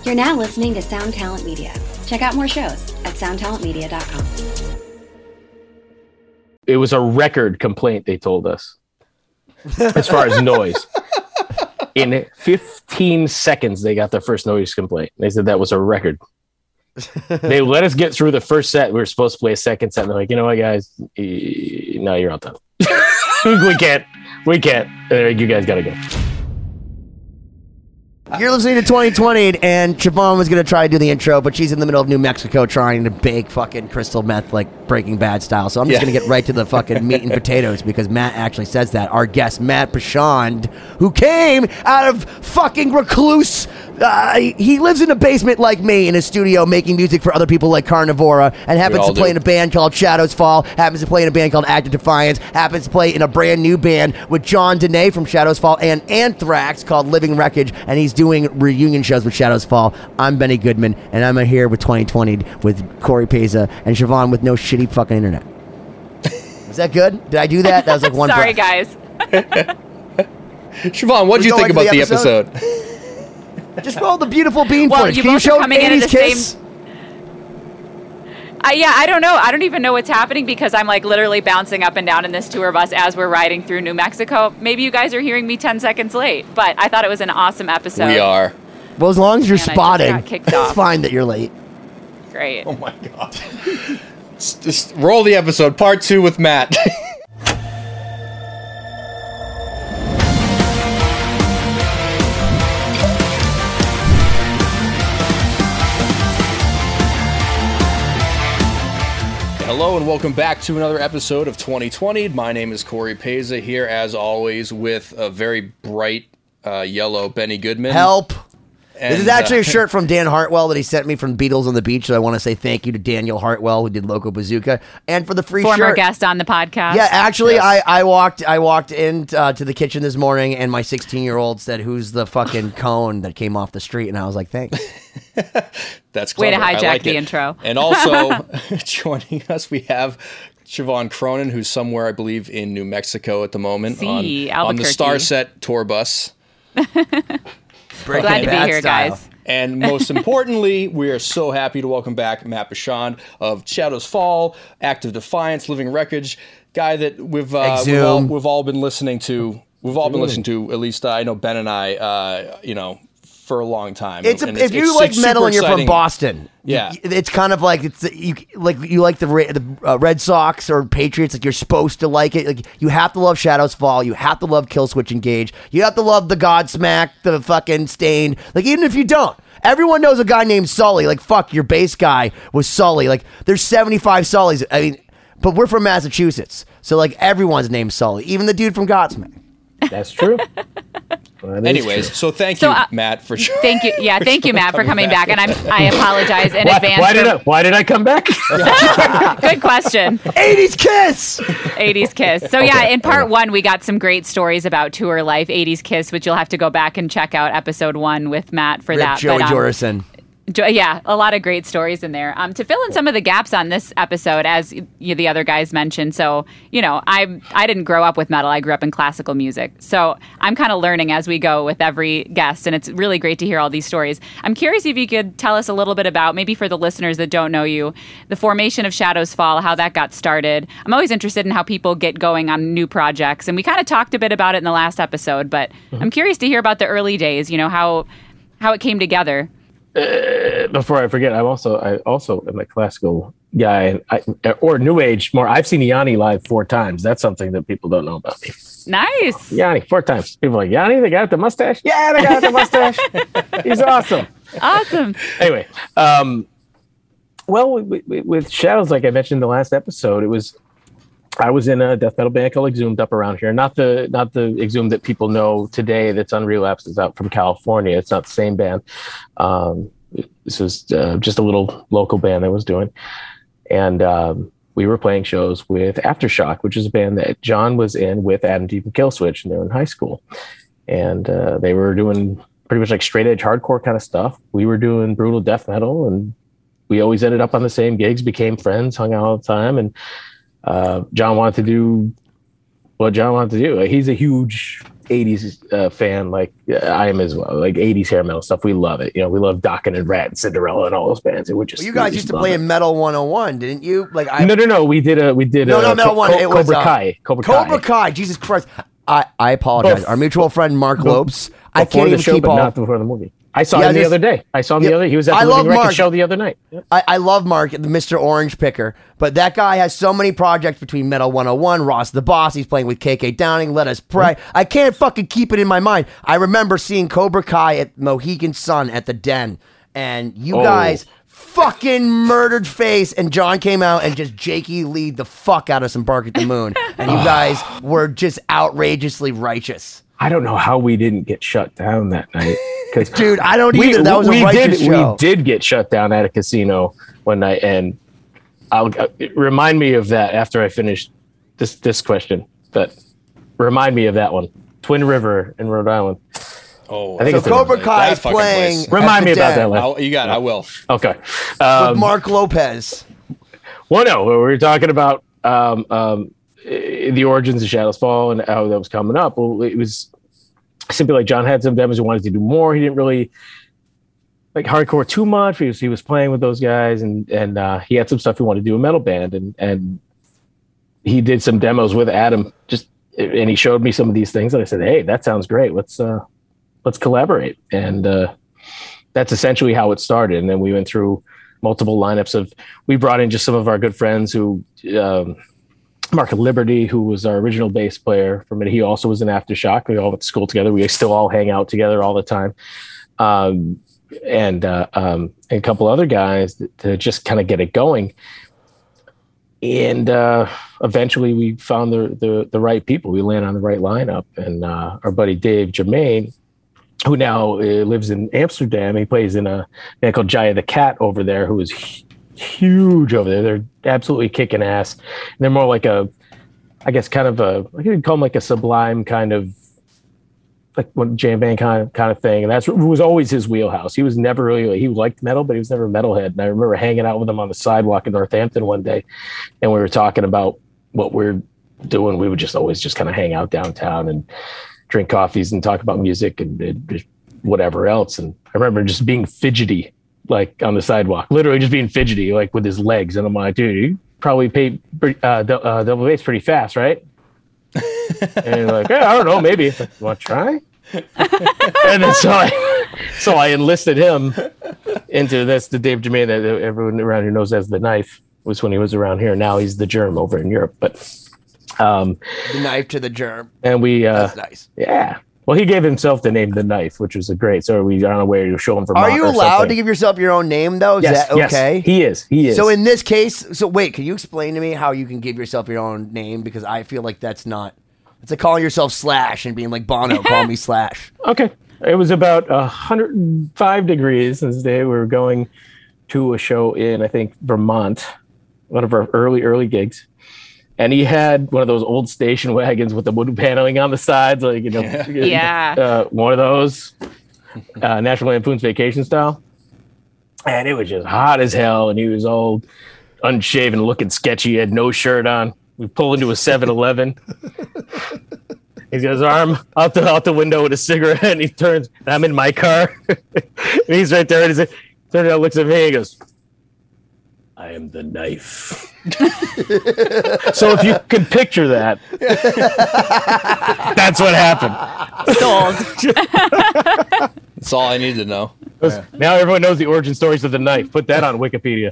You're now listening to Sound Talent Media. Check out more shows at soundtalentmedia.com. It was a record complaint, they told us, as far as noise. In 15 seconds, they got their first noise complaint. They said that was a record. They let us get through the first set. We were supposed to play a second set. And they're like, you know what, guys? No, you're all done. We can't. You guys got to go. You're listening to 2020, and Siobhan was going to try to do the intro, but she's in the middle of New Mexico trying to bake fucking crystal meth like Breaking Bad style. So I'm just going to get right to the fucking meat and potatoes because Matt actually says that. Our guest, Matt Pichon, who came out of fucking recluse. He lives in a basement like me in a studio making music for other people like Carnivora, and happens to play in a band called Shadows Fall, happens to play in a band called Act of Defiance, happens to play in a brand new band with John Dene from Shadows Fall and Anthrax called Living Wreckage, and he's doing reunion shows with Shadows Fall. I'm Benny Goodman, and I'm here with 2020 with Corey Peza and Siobhan with no shitty fucking internet. Was that good? Did I do that? That was like one Sorry, breath. guys. Siobhan, what did you think about the episode? Just roll the beautiful bean Well, footage. you Can you both show are coming in at 80s the Kiss? same. Yeah, I don't know. I don't even know what's happening because I'm like literally bouncing up and down in this tour bus as we're riding through New Mexico. Maybe you guys are hearing me 10 seconds late, but I thought it was an awesome episode. We are. Well, as long as you're And I just spotting, got kicked it's off. fine that you're late. Great. Oh my god. Just roll the episode, part 2 with Matt. Hello and welcome back to another episode of 2020. My name is Corey Peza, here as always with a very bright yellow Benny Goodman. Help. And, This is actually a shirt from Dan Hartwell that he sent me from Beatles on the Beach, so I want to say thank you to Daniel Hartwell, who did Loco Bazooka, and for the free Former shirt. guest on the podcast. Yeah, actually, Yes. I walked in to the kitchen this morning, and my 16-year-old said, "Who's the fucking cone that came off the street?" And I was like, "Thanks." That's Way clever. to I hijack like the it. intro. And also joining us, we have Siobhan Cronin, who's somewhere, I believe, in New Mexico at the moment on the Albuquerque. Starset tour bus. Glad to be here, guys. And most importantly, we are so happy to welcome back Matt Pichon of Shadows Fall, Act of Defiance, Living Wreckage, guy that we've all been listening to. We've all been listening to. At least I know Ben and I. For a long time. If you like metal and you're from Boston, yeah, it's kind of like you like the Red Sox or Patriots. Like you're supposed to like it. Like you have to love Shadows Fall. You have to love Killswitch Engage. You have to love the Godsmack, the fucking Stained. Like even if you don't, everyone knows a guy named Sully. Like fuck, your bass guy was Sully. Like there's 75 Sullys. I mean, but we're from Massachusetts, so like everyone's named Sully, even the dude from Godsmack. That's true. Anyways, so thank you, Matt, for sure. Thank you. Yeah, thank you, Matt, for coming back. And I apologize in advance. Why did I come back? Good question. 80s Kiss. 80s Kiss. So yeah, in part 1, we got some great stories about tour life, 80s Kiss, which you'll have to go back and check out episode 1 with Matt for that. Joey Jordison. Yeah, a lot of great stories in there. To fill in some of the gaps on this episode, as the other guys mentioned. So, I didn't grow up with metal. I grew up in classical music. So I'm kind of learning as we go with every guest, and it's really great to hear all these stories. I'm curious if you could tell us a little bit about, maybe for the listeners that don't know you, the formation of Shadows Fall, how that got started. I'm always interested in how people get going on new projects, and we kind of talked a bit about it in the last episode, but I'm curious to hear about the early days, how it came together. Before I forget, I also am a classical guy, or new age more. I've seen Yanni live 4 times. That's something that people don't know about me. Nice. Yanni 4 times. People are like, Yanni, the guy with the mustache? Yeah, the guy with the mustache. He's awesome. Awesome. Anyway, well, with Shadows, like I mentioned in the last episode, I was in a death metal band called Exhumed up around here. Not the Exhumed that people know today that's on Relapse, is out from California. It's not the same band. This was just a little local band I was doing. And we were playing shows with Aftershock, which is a band that John was in with Adam Deep and Killswitch, and they were in high school. And they were doing pretty much like straight edge hardcore kind of stuff. We were doing brutal death metal, and we always ended up on the same gigs, became friends, hung out all the time. And John wanted to do what John wanted to do. He's a huge '80s fan, like I am as well. Like '80s hair metal stuff, we love it. We love Dokken and Rat and Cinderella and all those bands. It would just. Well, you guys used to play in Metal 101, didn't you? Like No. We did. No, Metal 1. It was Cobra Kai. Cobra Kai. Jesus Christ. I apologize. Our mutual friend Mark Lopes. I can't even keep not before the movie. I saw him the other day. He was at the Living Record show the other night. Yep. I love Mark, the Mr. Orange Picker, but that guy has so many projects between Metal 101, Ross the Boss, he's playing with KK Downing, Let Us Pray. Mm-hmm. I can't fucking keep it in my mind. I remember seeing Cobra Kai at Mohegan Sun at the Den, and you guys fucking murdered Face, and John came out and just Jakey Lee'd the fuck out of some Bark at the Moon, and you guys were just outrageously righteous. I don't know how we didn't get shut down that night. Dude, I don't either. That was a righteous show. We did get shut down at a casino one night, and remind me of that after I finish this question. But remind me of that one. Twin River in Rhode Island. Oh, I think so Cobra Kai is playing. Remind me about that one. You got it. I will. Okay. With Mark Lopez. Well, no, we were talking about the origins of Shadows Fall and how that was coming up. Well, it was simply like John had some demos he wanted to do more. He didn't really like hardcore too much. He was playing with those guys, and he had some stuff he wanted to do a metal band, and he did some demos with Adam. And he showed me some of these things, and I said, "Hey, that sounds great. Let's collaborate." And that's essentially how it started. And then we went through multiple lineups we brought in just some of our good friends who. Mark Liberty, who was our original bass player from it. He also was in Aftershock. We all went to school together. We still all hang out together all the time. And a couple other guys to just kind of get it going. And eventually we found the right people. We landed on the right lineup. And our buddy Dave Germain, who now lives in Amsterdam, he plays in a band called Jaya the Cat over there, who is huge over there. They're absolutely kicking ass. And they're more like I could call them like a Sublime kind of, like one jam band kind of thing. And that's what was always his wheelhouse. He was never really, he liked metal, but he was never a metalhead. And I remember hanging out with him on the sidewalk in Northampton one day, and we were talking about what we're doing. We would just always just kind of hang out downtown and drink coffees and talk about music and whatever else. And I remember just being fidgety, like on the sidewalk, literally just being fidgety, like with his legs. And I'm like, dude, you probably pay double bass pretty fast, right? And you're like, yeah, I don't know, maybe. Like, want to try? And then so I enlisted him into this. The Dave Germain that everyone around here knows as the Knife was when he was around here. Now he's the Germ over in Europe. But the Knife to the Germ. And we that's nice. Yeah. Well, he gave himself the name The Knife, which was great. So we don't know where to show him from. Are you allowed to give yourself your own name, though? Is that okay? Yes, he is. So in this case, wait, can you explain to me how you can give yourself your own name? Because I feel like that's not. It's like calling yourself Slash and being like Bono, call me Slash. Okay. It was about 105 degrees this day. We were going to a show in, I think, Vermont, one of our early gigs. And he had one of those old station wagons with the wood paneling on the sides, like, one of those, National Lampoon's Vacation style. And it was just hot as hell. And he was all unshaven, looking sketchy. He had no shirt on. We pull into a 7-Eleven. He's got his arm out the window with a cigarette, and he turns. And I'm in my car. And he's right there. And he turns around, looks at me, and he goes, I am the Knife. So if you can picture that, that's what happened. Sold. That's all I need to know. Now everyone knows the origin stories of the Knife. Put that on Wikipedia.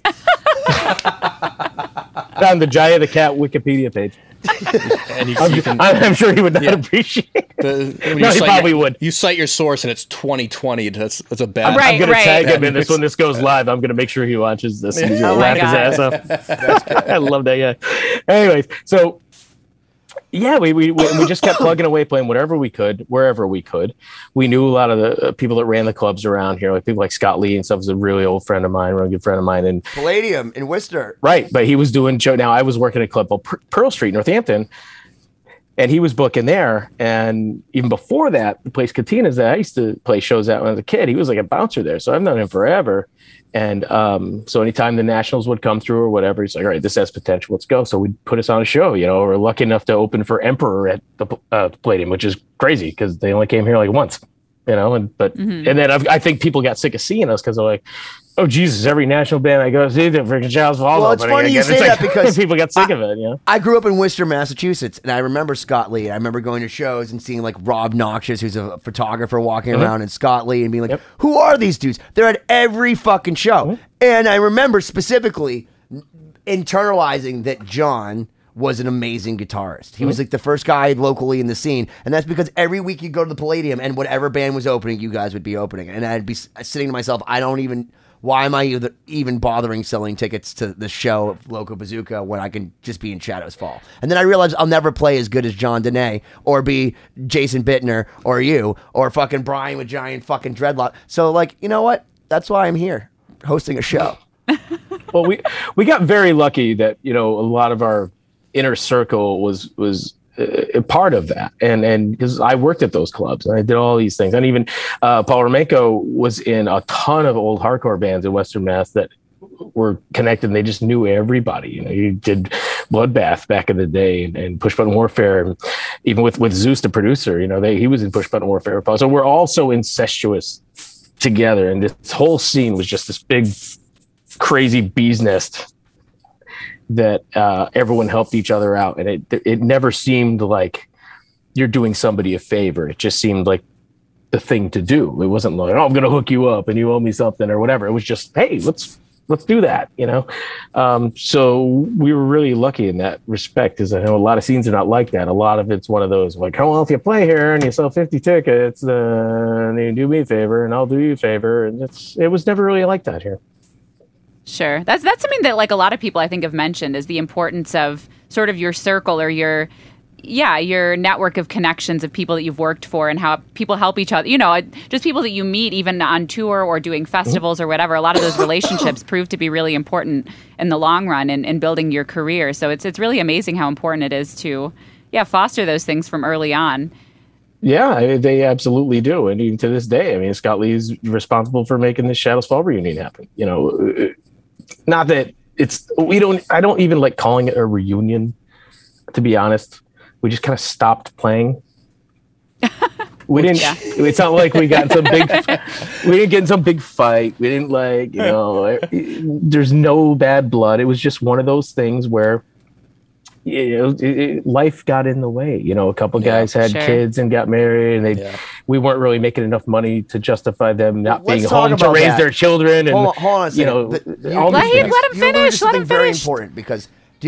On the Jaya the Cat Wikipedia page. And I'm sure he would not appreciate it. He probably would. You cite your source and it's 2020. That's a bad. I'm going to tag him in this when this goes live. I'm going to make sure he watches this and he's going to laugh his ass off. I love that guy. Anyways, so yeah, we just kept plugging away, playing whatever we could, wherever we could. We knew a lot of the people that ran the clubs around here, like people like Scott Lee and stuff was a really old friend of mine, really good friend of mine. And Palladium in Worcester. Right, but he was doing show. Now I was working at a club called Pearl Street, Northampton. and he was booking there. And even before that, the place Katina's that I used to play shows at when I was a kid, he was like a bouncer there. So I've known him forever. And so anytime the Nationals would come through or whatever, he's like, all right, this has potential. Let's go. So we'd put us on a show, we're lucky enough to open for Emperor at the Palladium, which is crazy because they only came here like once, and then I think people got sick of seeing us because they're like, oh Jesus, every national band I go see, the freaking Child's Fall. Well, it's funny you say that because people got sick of it. I grew up in Worcester, Massachusetts, and I remember Scott Lee. I remember going to shows and seeing like Rob Noxious, who's a photographer, walking around, and Scott Lee, and being like, who are these dudes? They're at every fucking show. And I remember specifically internalizing that John was an amazing guitarist. He was like the first guy locally in the scene. And that's because every week you go to the Palladium and whatever band was opening, you guys would be opening. And I'd be sitting to myself, why am I even bothering selling tickets to the show of Loco Bazooka when I can just be in Shadows Fall? And then I realized I'll never play as good as John Dene or be Jason Bittner or you or fucking Brian with giant fucking dreadlock. So like, you know what? That's why I'm here hosting a show. Well, we got very lucky that, a lot of our inner circle was a part of that. And because I worked at those clubs and I did all these things. And even Paul Romenko was in a ton of old hardcore bands in Western Mass that were connected and they just knew everybody. He did Bloodbath back in the day and Push Button Warfare. And even with Zeus, the producer, he was in Push Button Warfare. So we're all so incestuous together. And this whole scene was just this big, crazy bee's nest that everyone helped each other out, and it never seemed like you're doing somebody a favor. It just seemed like the thing to do. It wasn't like, oh, I'm going to hook you up and you owe me something or whatever. It was just, hey, let's do that, So we were really lucky in that respect, because I know a lot of scenes are not like that. A lot of it's one of those like, oh, well, if you play here and you sell 50 tickets, then you do me a favor and I'll do you a favor, and it was never really like that here. Sure. That's something that like a lot of people I think have mentioned is the importance of sort of your circle or your network of connections of people that you've worked for and how people help each other, just people that you meet even on tour or doing festivals or whatever. A lot of those relationships prove to be really important in the long run in building your career. So it's really amazing how important it is to foster those things from early on. Yeah, they absolutely do. And even to this day, Scott Lee's responsible for making this Shadows Fall reunion happen. Not that I don't even like calling it a reunion, to be honest. We just kind of stopped playing. We didn't, it's not like we got we didn't get in some big fight. We didn't there's no bad blood. It was just one of those things where, life got in the way. A couple guys had kids and got married, and we weren't really making enough money to justify them not being home to raise their children. And hold on a second. Let him finish. Let him very finish. Important because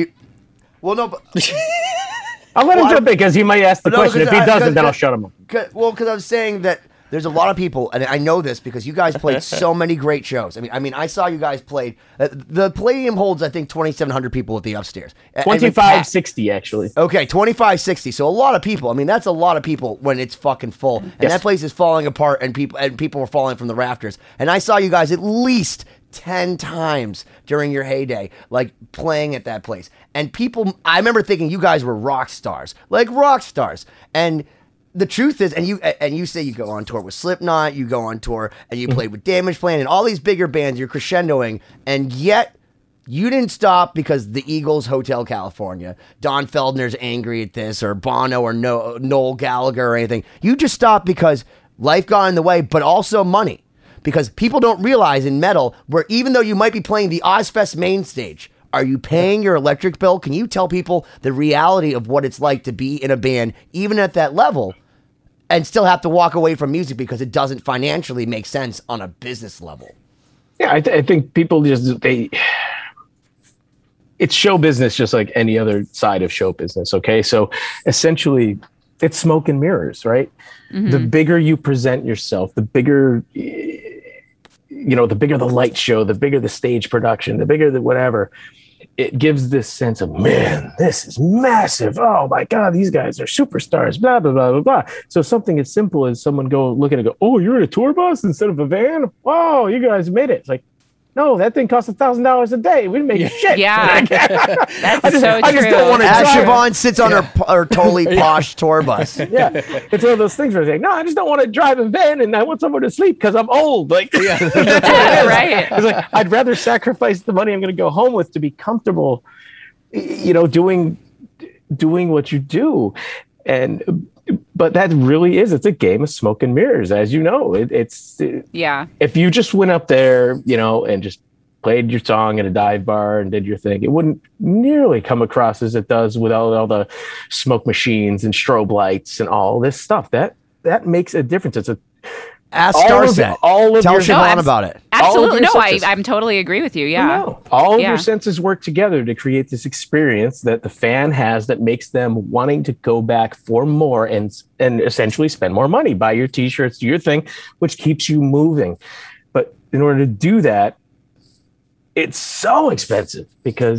I'll let him jump in because he might ask the question. If he doesn't, then I'll shut him up. Because I was saying that there's a lot of people, and I know this because you guys played so many great shows. I saw you guys played. The Palladium holds, I think, 2,700 people at the upstairs. 2,560, actually. Okay, 2,560. So a lot of people. That's a lot of people when it's fucking full. And that place is falling apart, and people were falling from the rafters. And I saw you guys at least 10 times during your heyday, like playing at that place. And I remember thinking you guys were rock stars. And the truth is, and you say you go on tour with Slipknot, you go on tour and you played with Damage Plan and all these bigger bands, you're crescendoing, and yet you didn't stop because the Eagles, Hotel California, Don Feldner's angry at this, or Bono or Noel Gallagher or anything. You just stopped because life got in the way, but also money. Because people don't realize in metal, where even though you might be playing the Ozfest main stage, are you paying your electric bill? Can you tell people the reality of what it's like to be in a band, even at that level, and still have to walk away from music because it doesn't financially make sense on a business level? Yeah, I think people it's show business just like any other side of show business, okay? So essentially, it's smoke and mirrors, right? Mm-hmm. The bigger you present yourself, the bigger, the bigger the light show, the bigger the stage production, the bigger the whatever. It gives this sense of, man, this is massive. Oh my God, these guys are superstars, blah, blah, blah, blah, blah. So something as simple as someone go look at it and go, oh, you're in a tour bus instead of a van? Wow, you guys made it. It's like, No, that thing costs $1,000 a day. We didn't make shit. Yeah, that's so true. I just don't want to As Siobhan sits on her totally posh tour bus. Yeah, it's one of those things where it's like, no, I just don't want to drive a van and I want somewhere to sleep because I'm old. Like, that's what it is. Right. It's like, I'd rather sacrifice the money I'm going to go home with to be comfortable, doing what you do. But that really is, it's a game of smoke and mirrors, as you know. If you just went up there, and just played your song in a dive bar and did your thing, it wouldn't nearly come across as it does with all the smoke machines and strobe lights and all this stuff. That makes a difference. It's Ask Starset. Tell Siobhan about it. Absolutely. No, I'm totally agree with you. Yeah. All of your senses work together to create this experience that the fan has that makes them wanting to go back for more and essentially spend more money, buy your t-shirts, do your thing, which keeps you moving. But in order to do that, it's so expensive because,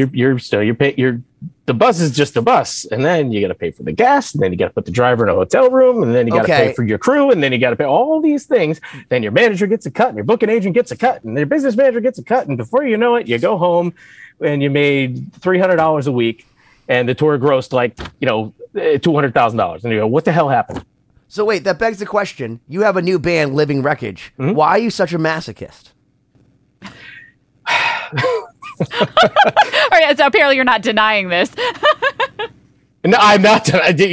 the bus is just a bus, and then you got to pay for the gas, and then you got to put the driver in a hotel room, and then you got to pay for your crew, and then you got to pay all these things. Then your manager gets a cut, and your booking agent gets a cut, and your business manager gets a cut, and before you know it, you go home and you made $300 a week, and the tour grossed $200,000, and you go, what the hell happened? So wait, that begs the question: you have a new band, Living Wreckage. Mm-hmm. Why are you such a masochist? All right, so apparently you're not denying this. No, I'm not.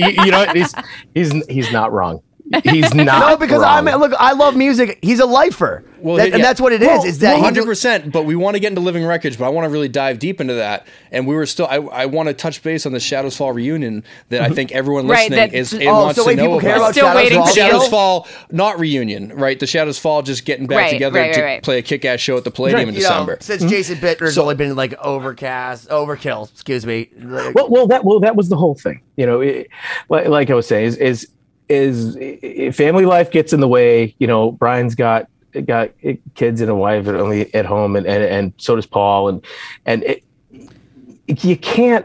He's not wrong. He's not. No, because wrong. I love music. He's a lifer. And that's what it is. Is that 100%? But we want to get into Living Wreckage, but I want to really dive deep into that. And we were still. I want to touch base on the Shadows Fall reunion that I think everyone listening wants to know about. Still waiting the Shadows Fall, not reunion, right? The Shadows Fall, just getting back together to play a kick-ass show at the Palladium in December. Since Jason Bittner's only been like overkill. Excuse me. Well, that was the whole thing. Like I was saying, is family life gets in the way. Brian's got kids and a wife only at home, and so does Paul, and you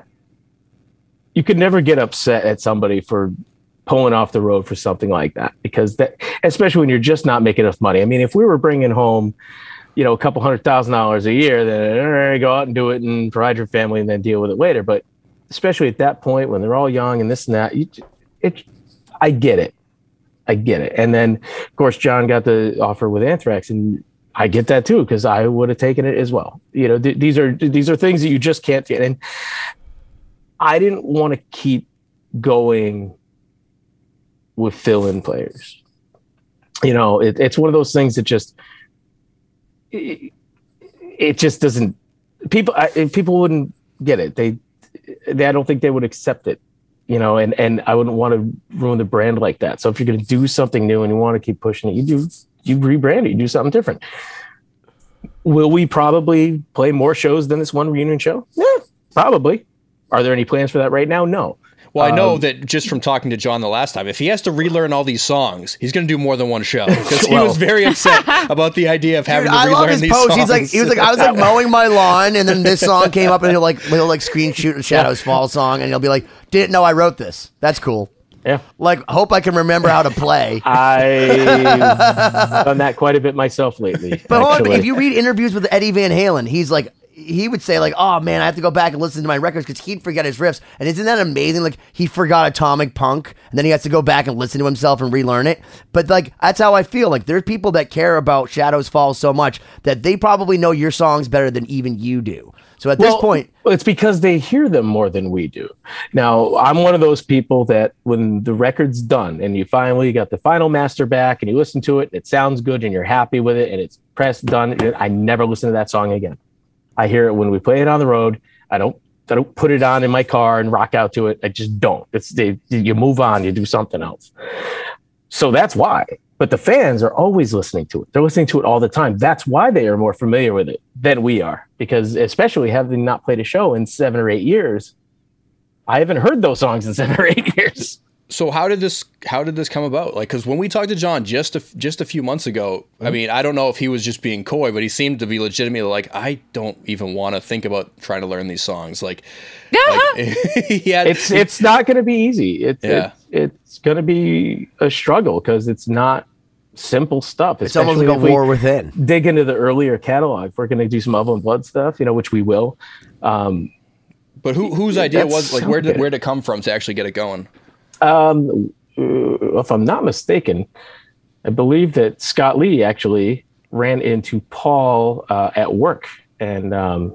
could never get upset at somebody for pulling off the road for something like that, because that, especially when you're just not making enough money. I mean, if we were bringing home a couple $100,000 a year, then go out and do it and provide your family and then deal with it later. But especially at that point when they're all young and this and that, I get it. And then, of course, John got the offer with Anthrax, and I get that too, because I would have taken it as well. These are things that you just can't get. And I didn't want to keep going with fill-in players. It's one of those things that just it just doesn't. People wouldn't get it. I don't think they would accept it. And I wouldn't want to ruin the brand like that. So if you're going to do something new and you want to keep pushing it, you rebrand it, you do something different. Will we probably play more shows than this one reunion show? Yeah, probably. Are there any plans for that right now? No. Well, I know that just from talking to John the last time, if he has to relearn all these songs, he's going to do more than one show, because he was very upset about the idea of having to relearn these songs. He was like, I was mowing my lawn, and then this song came up, and he'll screen shoot a Shadows Fall song, and he'll be like, didn't know I wrote this. That's cool. Yeah. Hope I can remember how to play. I've done that quite a bit myself lately. But hold on, if you read interviews with Eddie Van Halen, he would say oh man, I have to go back and listen to my records, because he'd forget his riffs. And isn't that amazing? He forgot Atomic Punk, and then he has to go back and listen to himself and relearn it. But that's how I feel. There's people that care about Shadows Fall so much that they probably know your songs better than even you do. So at this point, it's because they hear them more than we do. Now, I'm one of those people that when the record's done and you finally got the final master back and you listen to it, it sounds good and you're happy with it and it's pressed, done, I never listen to that song again. I hear it when we play it on the road. I don't put it on in my car and rock out to it. I just don't. You move on, you do something else. So that's why. But the fans are always listening to it. They're listening to it all the time. That's why they are more familiar with it than we are. Because especially having not played a show in 7 or 8 years, I haven't heard those songs in 7 or 8 years. So how did this come about? Because when we talked to John just a few months ago, I mean, I don't know if he was just being coy, but he seemed to be legitimately I don't even want to think about trying to learn these songs. It's not going to be easy. It's going to be a struggle, because it's not simple stuff. It's almost like a war within. Dig into the earlier catalog. If we're going to do some Of and Blood stuff, which we will. But whose idea was like where did it come from to actually get it going? If I'm not mistaken, I believe that Scott Lee actually ran into Paul at work and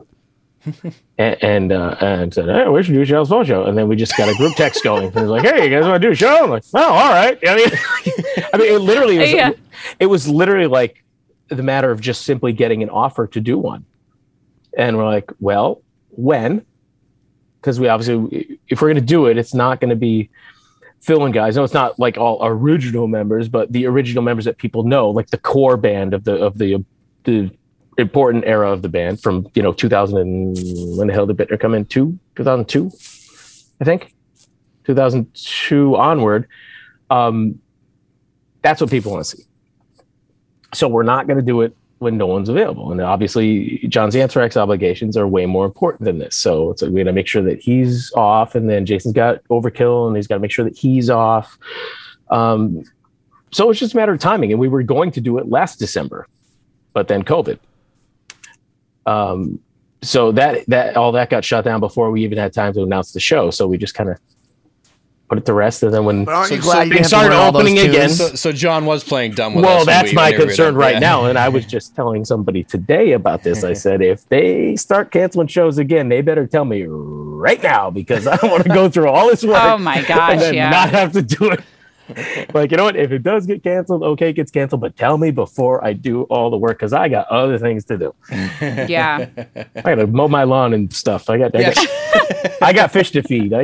said, "Hey, we should do a Shadow's Fall show." And then we just got a group text going. And it was like, "Hey, you guys want to do a show?" I'm like, "Oh, all right." I mean, it literally was. It was literally like the matter of just simply getting an offer to do one. And we're like, "Well, when?" Because we obviously, if we're going to do it, it's not going to be fill-in guys. No, it's not like all original members, but the original members that people know, like the core band of the important era of the band from 2000 and when the hell did Bittner come in? 2002, I think, 2002 onward. That's what people want to see. So we're not going to do it when no one's available, and obviously John's Anthrax obligations are way more important than this. So it's like we got to make sure that he's off, and then Jason's got Overkill, and he's got to make sure that he's off. So it's just a matter of timing, and we were going to do it last December, but then COVID. So that all that got shut down before we even had time to announce the show. So we just kind of put it to rest, and then when they started opening again. So John was playing dumb with us. Well, that's my concern right now, and I was just telling somebody today about this. I said, if they start canceling shows again, they better tell me right now, because I don't want to go through all this work. Oh my gosh, and then not have to do it. Like, you know what? If it does get canceled, okay, it gets canceled, but tell me before I do all the work, because I got other things to do. Yeah, I got to mow my lawn and stuff. I got fish to feed.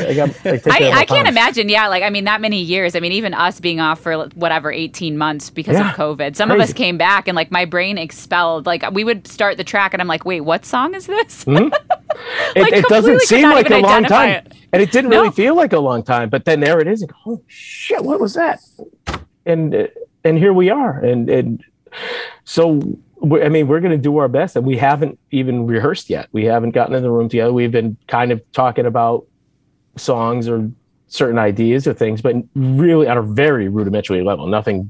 I can't imagine. Yeah, like, I mean, that many years. I mean, even us being off for whatever 18 months because of COVID. Some of us came back, and like my brain expelled. Like, we would start the track, and I'm like, wait, what song is this? Mm-hmm. It doesn't seem like a long time. And it didn't really feel like a long time, but then there it is. Like, oh shit, what was that? And here we are. And so, we're going to do our best, and we haven't even rehearsed yet. We haven't gotten in the room together. We've been kind of talking about songs or certain ideas or things, but really on a very rudimentary level, nothing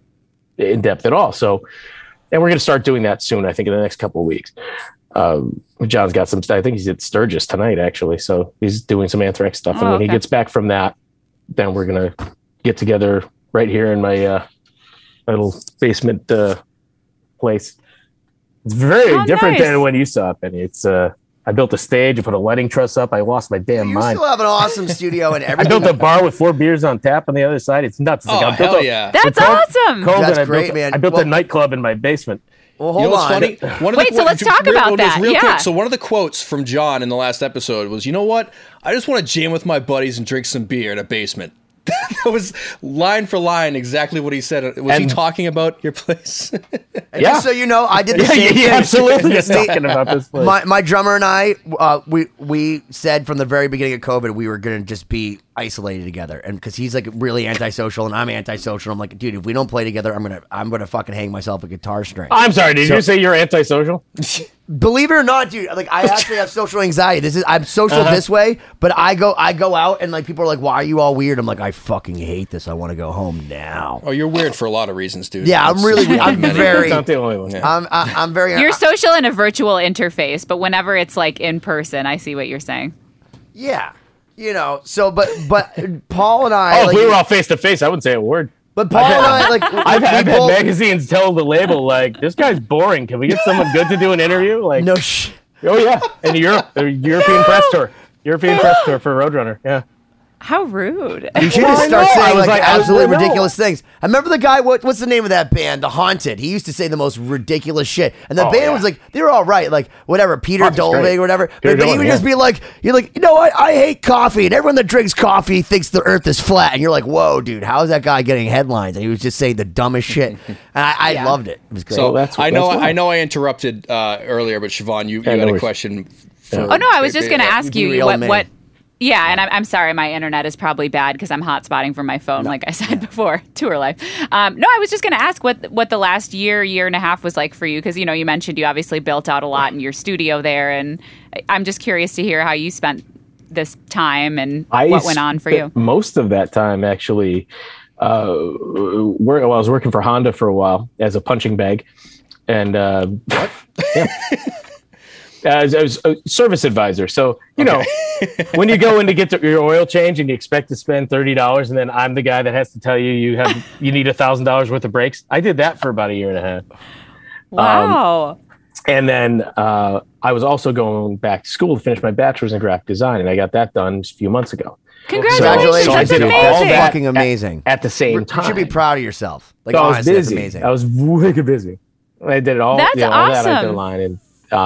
in depth at all. So, and we're going to start doing that soon, I think, in the next couple of weeks. John's got some, I think he's at Sturgis tonight, actually. So he's doing some Anthrax stuff. And when he gets back from that, then we're going to get together right here in my little basement place. It's very different than when you saw it, Penny. It's, I built a stage, I put a lighting truss up. I lost my damn mind. You still have an awesome studio and everything. I built a bar with 4 beers on tap on the other side. It's nuts. It's like, hell yeah. That's awesome. That's great, man. I built a nightclub in my basement. Well, hold on. Funny? So let's talk about that. Real quick. So one of the quotes from John in the last episode was, "You know what? I just want to jam with my buddies and drink some beer in a basement." That was line for line exactly what he said. Was he talking about your place? Just so you know, I did the same thing. Absolutely just talking about this place. My drummer and I, we said from the very beginning of COVID, we were going to just be isolated together, and because he's like really antisocial and I'm antisocial, I'm like, dude, if we don't play together, I'm gonna fucking hang myself a guitar string. I'm sorry, did you say you're antisocial? Believe it or not, dude, like I actually have social anxiety. I'm social this way, but I go out and like people are like, why are you all weird? I'm like, I fucking hate this. I want to go home now. Oh, you're weird for a lot of reasons, dude. Yeah, I'm very. That's not the only one. I'm very. You're social in a virtual interface, but whenever it's like in person, I see what you're saying. Yeah. So, but Paul and I. Oh, if we were all face to face, I wouldn't say a word. But Paul and I, like, I've had magazines tell the label, like, this guy's boring. Can we get someone good to do an interview? Like, no Oh yeah, and European press tour for Roadrunner. Yeah. How rude. You should just start saying like absolutely ridiculous things. I remember the guy, what's the name of that band? The Haunted. He used to say the most ridiculous shit. And the band was like, they were all right. Like, whatever, Peter Dolvig or whatever. But he would just be like, you're like, I hate coffee. And everyone that drinks coffee thinks the earth is flat. And you're like, whoa, dude, how is that guy getting headlines? And he was just saying the dumbest shit. And I loved it. It was great. So I know I interrupted earlier, but Siobhan, you had a question. I was just going to ask you what. Yeah, and I'm sorry, my internet is probably bad because I'm hotspotting from my phone, like I said before, tour life. I was just going to ask what the last year and a half was like for you, because, you mentioned you obviously built out a lot in your studio there, and I'm just curious to hear how you spent this time and what went on for you. Most of that time, actually, I was working for Honda for a while as a punching bag, and what? Yeah. I was a service advisor. So, you know, when you go in to get your oil change and you expect to spend $30, and then I'm the guy that has to tell you you need $1,000 worth of brakes. I did that for about a year and a half. Wow. And then I was also going back to school to finish my bachelor's in graphic design, and I got that done just a few months ago. Congratulations. So That's I did amazing. all that fucking amazing. at the same time. You should be proud of yourself. Like, so honestly, I was busy. that's amazing. I was wicked busy. I did it all. That's all that I did awesome. line, and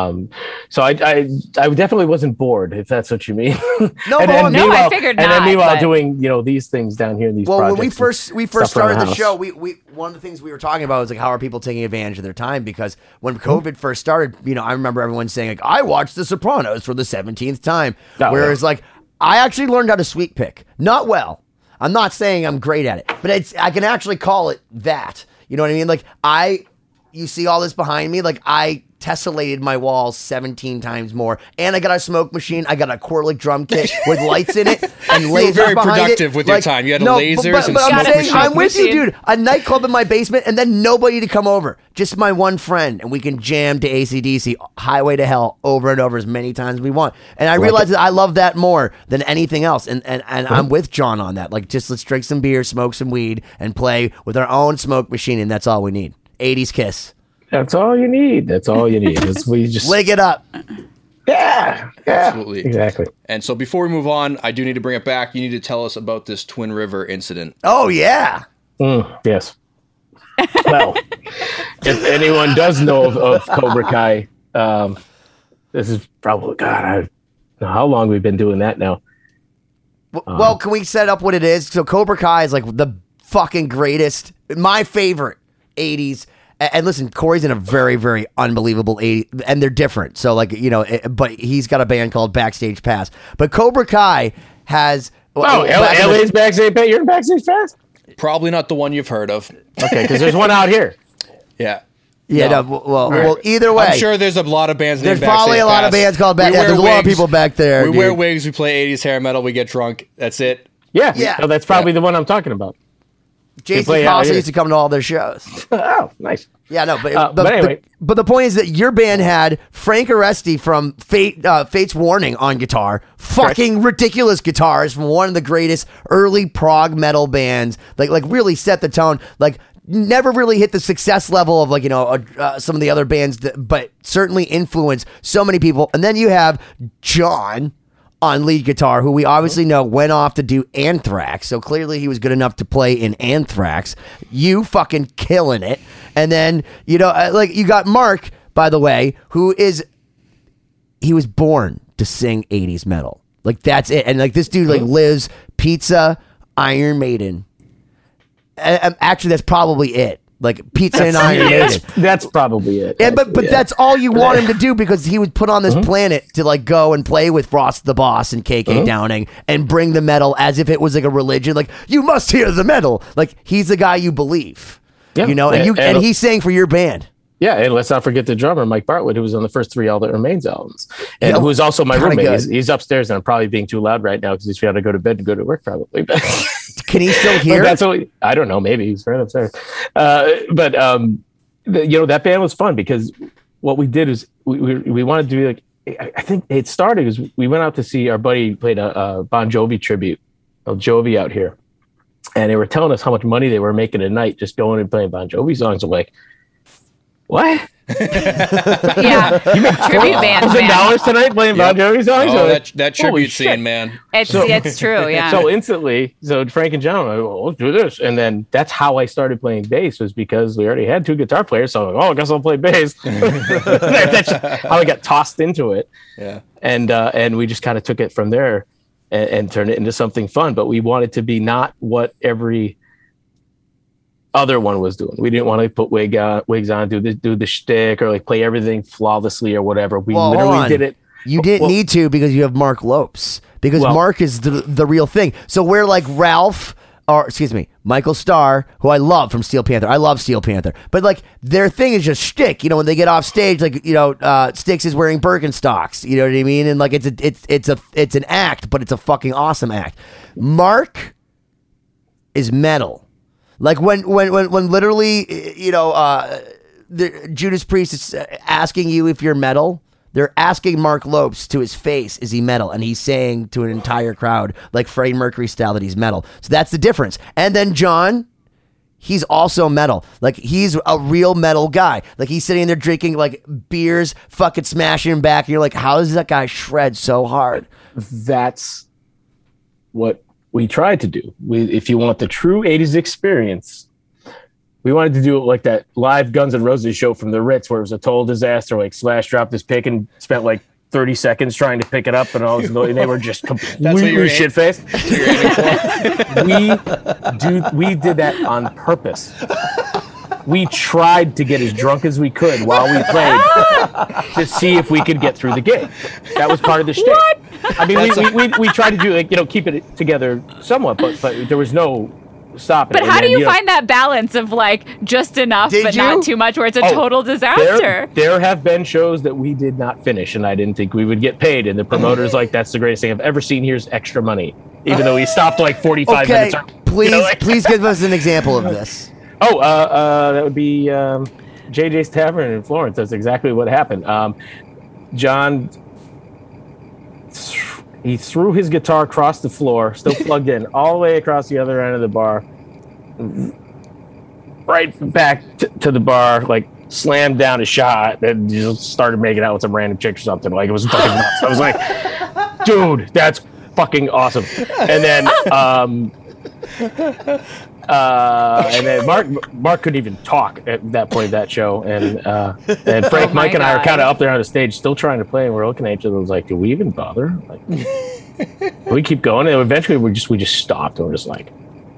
so I definitely wasn't bored, if that's what you mean. No, I figured not. And then meanwhile, but- doing these things down here in these projects. When we first stuff started around the house. show, we one of the things we were talking about was like, how are people taking advantage of their time? Because when COVID first started, I remember everyone saying like, I watched The Sopranos for the 17th time. Oh, Whereas like, I actually learned how to sweep pick. Not well. I'm not saying I'm great at it, but I can actually call it that. You know what I mean? Like you see all this behind me, like I tessellated my walls 17 times more, and I got a smoke machine. I got a Corlick drum kit with lights in it and lasers. You were very behind productive it. with your time. You had lasers and but I'm smoke saying, machines. I'm with you, Machine. dude. A nightclub in my basement, and then nobody to come over. Just my one friend, and we can jam to AC/DC, Highway to Hell, over and over as many times as we want. And I realized that I love that more than anything else. And I'm with John on that. Like, just let's drink some beer, smoke some weed, and play with our own smoke machine, and that's all we need. 80s Kiss. That's all you need. That's all you need. We just Leg it up. yeah, Absolutely. exactly. And so before we move on, I do need to bring it back. You need to tell us about this Twin River incident. Oh, yeah. Yes. Well, if anyone does know of Cobra Kai, this is probably I don't know how long we've been doing that now. Well, can we set up what it is? So Cobra Kai is like the fucking greatest, my favorite 80s. And listen, Corey's in a very, very unbelievable 80s, and they're different. So like, but he's got a band called Backstage Pass. But Cobra Kai has... LA's Backstage Pass? You're in Backstage Pass? Probably not the one you've heard of. Okay, because there's one out here. Yeah. Yeah, no, well, either way. I'm sure there's a lot of bands named There's probably Backstage a lot of Pass. bands called Backstage. We Yeah, there's a wear lot of wigs. people back there, We wear dude. wigs, we play 80s hair metal, we get drunk. That's it. Yeah. No, that's probably the one I'm talking about. Jason play out Foster here. used to come to all their shows. Oh, nice. Yeah, no, but anyway. but the point is that your band had Frank Oresti from Fate's Warning on guitar, fucking ridiculous guitars from one of the greatest early prog metal bands, like really set the tone, like never really hit the success level of some of the other bands, but certainly influenced so many people. And then you have John on lead guitar, who we obviously know went off to do Anthrax, so clearly he was good enough to play in Anthrax. You fucking killing it. And then, you got Mark, by the way, he was born to sing 80s metal. Like, that's it. And, this dude, lives Pizza, Iron Maiden. Actually, that's probably it. Pizza and Iron Maiden. That's probably it. And but that's all you want him to do, because he was put on this planet to go and play with Frost the Boss and KK Downing and bring the metal as if it was a religion. You must hear the metal. He's the guy you believe. Yeah. And he's saying for your band. Yeah, and let's not forget the drummer, Mike Bartlett, who was on the first 3 All That Remains albums, and Yeah, who is also my roommate. good. He's upstairs, and I'm probably being too loud right now because he's trying to go to bed and go to work probably. But Can he still but hear? that's what I don't know. Maybe he's right upstairs. That band was fun because what we did is we wanted to be I think it started as we went out to see our buddy who played a Bon Jovi tribute, El Jovi, out here, and they were telling us how much money they were making a night just going and playing Bon Jovi songs. I'm like, what? Yeah, tribute bands, man. $1,000 tonight playing Bon Jovi songs? Oh, Like, that holy tribute shit. scene, man. It's true. Yeah. So instantly, Frank and John were like, well, let's do this. And then that's how I started playing bass, was because we already had 2 guitar players. So I'm like, I guess I'll play bass. That's how I got tossed into it. Yeah. And we just kind of took it from there and turned it into something fun. But we wanted to be not what every other one was doing. We didn't want to put wigs on, do the shtick, or play everything flawlessly or whatever. We literally did it. You didn't need to, because you have Mark Lopes. Because Mark is the real thing. So we're like Michael Starr, who I love from Steel Panther. I love Steel Panther. But their thing is just shtick. When they get off stage, Styx is wearing Birkenstocks. You know what I mean? And it's an act, but it's a fucking awesome act. Mark is metal. Like when literally, the Judas Priest is asking you if you're metal. They're asking Mark Lopes to his face, is he metal? And he's saying to an entire crowd, like Freddie Mercury style, that he's metal. So that's the difference. And then John, he's also metal. Like, he's a real metal guy. Like, he's sitting there drinking, like, beers, fucking smashing him back. And you're like, how does that guy shred so hard? That's what we tried to do. If you want the true 80s experience, we wanted to do it like that live Guns N' Roses show from the Ritz, where it was a total disaster. Like, Slash dropped his pick and spent like 30 seconds trying to pick it up, and and they were just completely shit-faced. We did that on purpose. We tried to get as drunk as we could while we played to see if we could get through the gig. That was part of the shtick. I mean, we tried to do, like, keep it together somewhat, but there was no stopping. But how do you find that balance of, like, just enough but not too much, where it's a total disaster? There have been shows that we did not finish, and I didn't think we would get paid, and the promoter's like, that's the greatest thing I've ever seen. Here's extra money, even though we stopped like 45 minutes. Please give us an example of this. That would be JJ's Tavern in Florence. That's exactly what happened. John, he threw his guitar across the floor, still plugged in, all the way across the other end of the bar, right back to the bar, like, slammed down a shot, and just started making out with some random chick or something. Like, it was fucking nuts. I was like, dude, that's fucking awesome. And then and then Mark couldn't even talk at that point of that show, and Frank, Mike, and I are kind of up there on the stage, still trying to play, and we're looking at each other. I was like, do we even bother? Like, we keep going, and eventually we just stopped, and we're just like,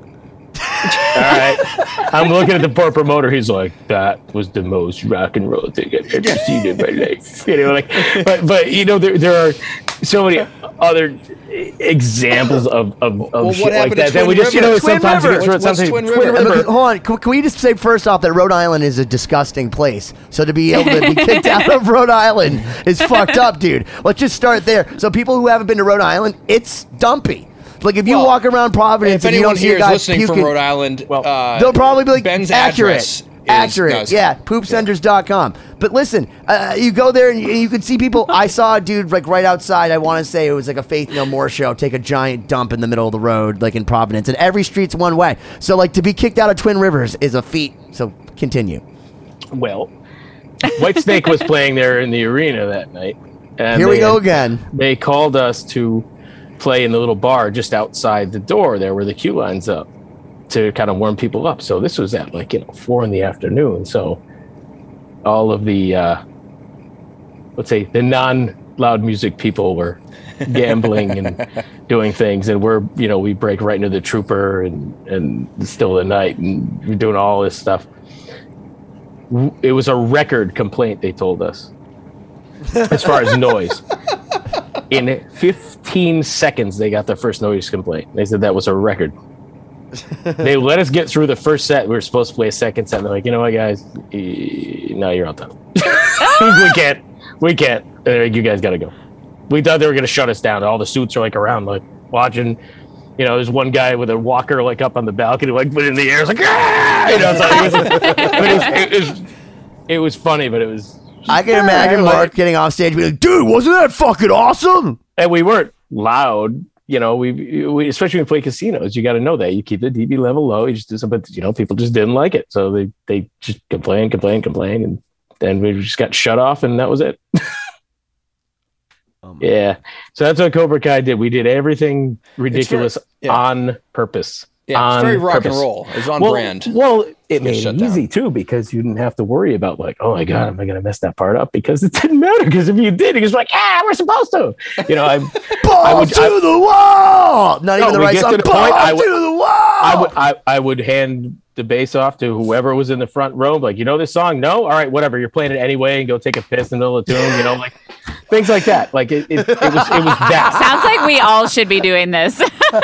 all right. I'm looking at the poor promoter. He's like, that was the most rock and roll thing I've ever seen in my life. Like, but there are so many other examples of shit like that. That we just, sometimes Twin River. Hold on. Can we just say first off that Rhode Island is a disgusting place? So to be able to be kicked out of Rhode Island is fucked up, dude. Let's just start there. So people who haven't been to Rhode Island, it's dumpy. Like, if you walk around Providence and you don't see a guy listening from Rhode Island, they'll probably be like, Ben's accurate. Yeah, poopcenters.com. But listen, you go there and you can see people. I saw a dude, like, right outside. I want to say it was like a Faith No More show, take a giant dump in the middle of the road, like in Providence, and every street's one way. So, like, to be kicked out of Twin Rivers is a feat. So continue. Well, Whitesnake was playing there in the arena that night. And here we go again. They called us to play in the little bar just outside the door there where the queue line's up, to kind of warm people up. So this was at 4 p.m. So all of the let's say the non-loud music people were gambling and doing things, and we break right into the Trooper and Still the Night, and we're doing all this stuff. It was a record complaint, they told us, as far as noise. In 15 seconds, they got their first noise complaint. They said that was a record. They let us get through the first set. We were supposed to play a second set, and they're like, you know what, guys? No, you're on time. We can't. You guys got to go. We thought they were going to shut us down. All the suits are around, watching. There's one guy with a walker up on the balcony, put it in the air. It's like, it was funny, but it was. I can imagine Mark getting off stage and be like, dude, wasn't that fucking awesome? And we weren't loud. We especially when we play casinos, you got to know that. You keep the dB level low. You just do something, but people just didn't like it. So they just complain. And then we just got shut off, and that was it. Yeah. So that's what Cobra Kai did. We did everything ridiculous on purpose. Yeah, it's very rock and roll. It's on brand. Well, it made it easy too, because you didn't have to worry about oh my God, am I going to mess that part up? Because it didn't matter. Because if you did, it was like, we're supposed to. Balls to the wall. Not even the right song. Balls to the wall. I would hand the bass off to whoever was in the front row. This song? No? All right, whatever. You're playing it anyway, and go take a piss in the middle of the tune. Things like that. It was that. Sounds like we all should be doing this.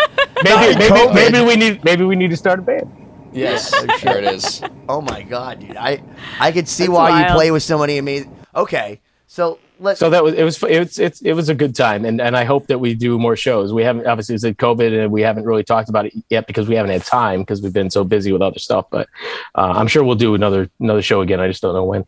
Maybe we need to start a band. Yes, I'm sure it is. Oh my God, dude! I could see why you play with so many amazing. Okay, So that was a good time, and I hope that we do more shows. We haven't, obviously it's COVID and we haven't really talked about it yet because we haven't had time because we've been so busy with other stuff. But I'm sure we'll do another show again. I just don't know when.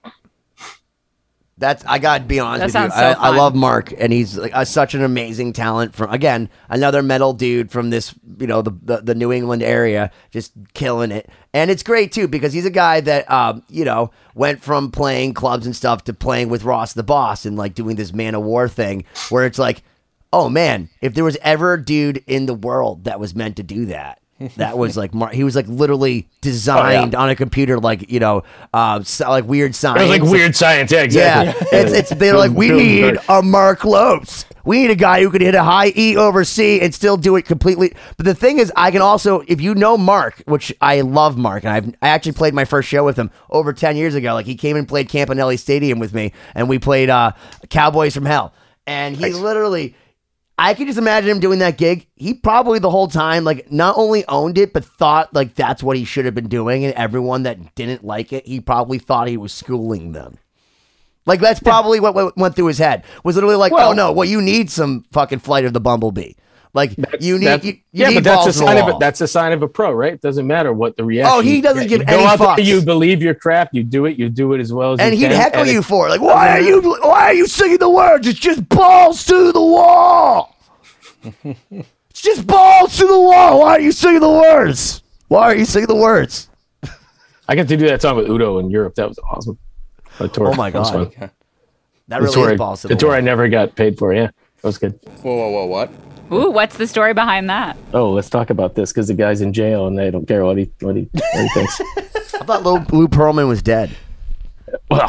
I gotta be honest with you. So I love Mark, and he's like such an amazing talent. From again, another metal dude from this, the New England area, just killing it. And it's great too because he's a guy that went from playing clubs and stuff to playing with Ross the Boss and like doing this Man of War thing, where it's like, oh man, if there was ever a dude in the world that was meant to do that. That was like he was like literally designed on a computer, like like weird science. It was like weird science, yeah, exactly. Yeah, they're like, we need a Mark Lopes. We need a guy who could hit a high E over C and still do it completely. But the thing is, I can also, if you know Mark, which I love Mark, and I actually played my first show with him over 10 years ago. Like he came and played Campanelli Stadium with me, and we played Cowboys from Hell, and he literally. I can just imagine him doing that gig. He probably the whole time, like, not only owned it, but thought, like, that's what he should have been doing. And everyone that didn't like it, he probably thought he was schooling them. Like, that's probably what went through his head. Was literally like, you need some fucking Flight of the Bumblebee. Like, you need but that's a sign of it. That's a sign of a pro, right? It doesn't matter what the reaction. Oh, he doesn't give any fucks. You believe your craft. You do it as well as you can. And he'd heckle you for it. Like, why are you singing the words? It's just balls to the wall. It's just balls to the wall. Why are you singing the words? I got to do that song with Udo in Europe. That was awesome. Oh my god, that really is balls to the wall. The tour I never got paid for. Yeah, that was good. Whoa, what? Ooh, what's the story behind that? Oh, let's talk about this because the guy's in jail and they don't care what he thinks. I thought Lou Pearlman was dead. Well,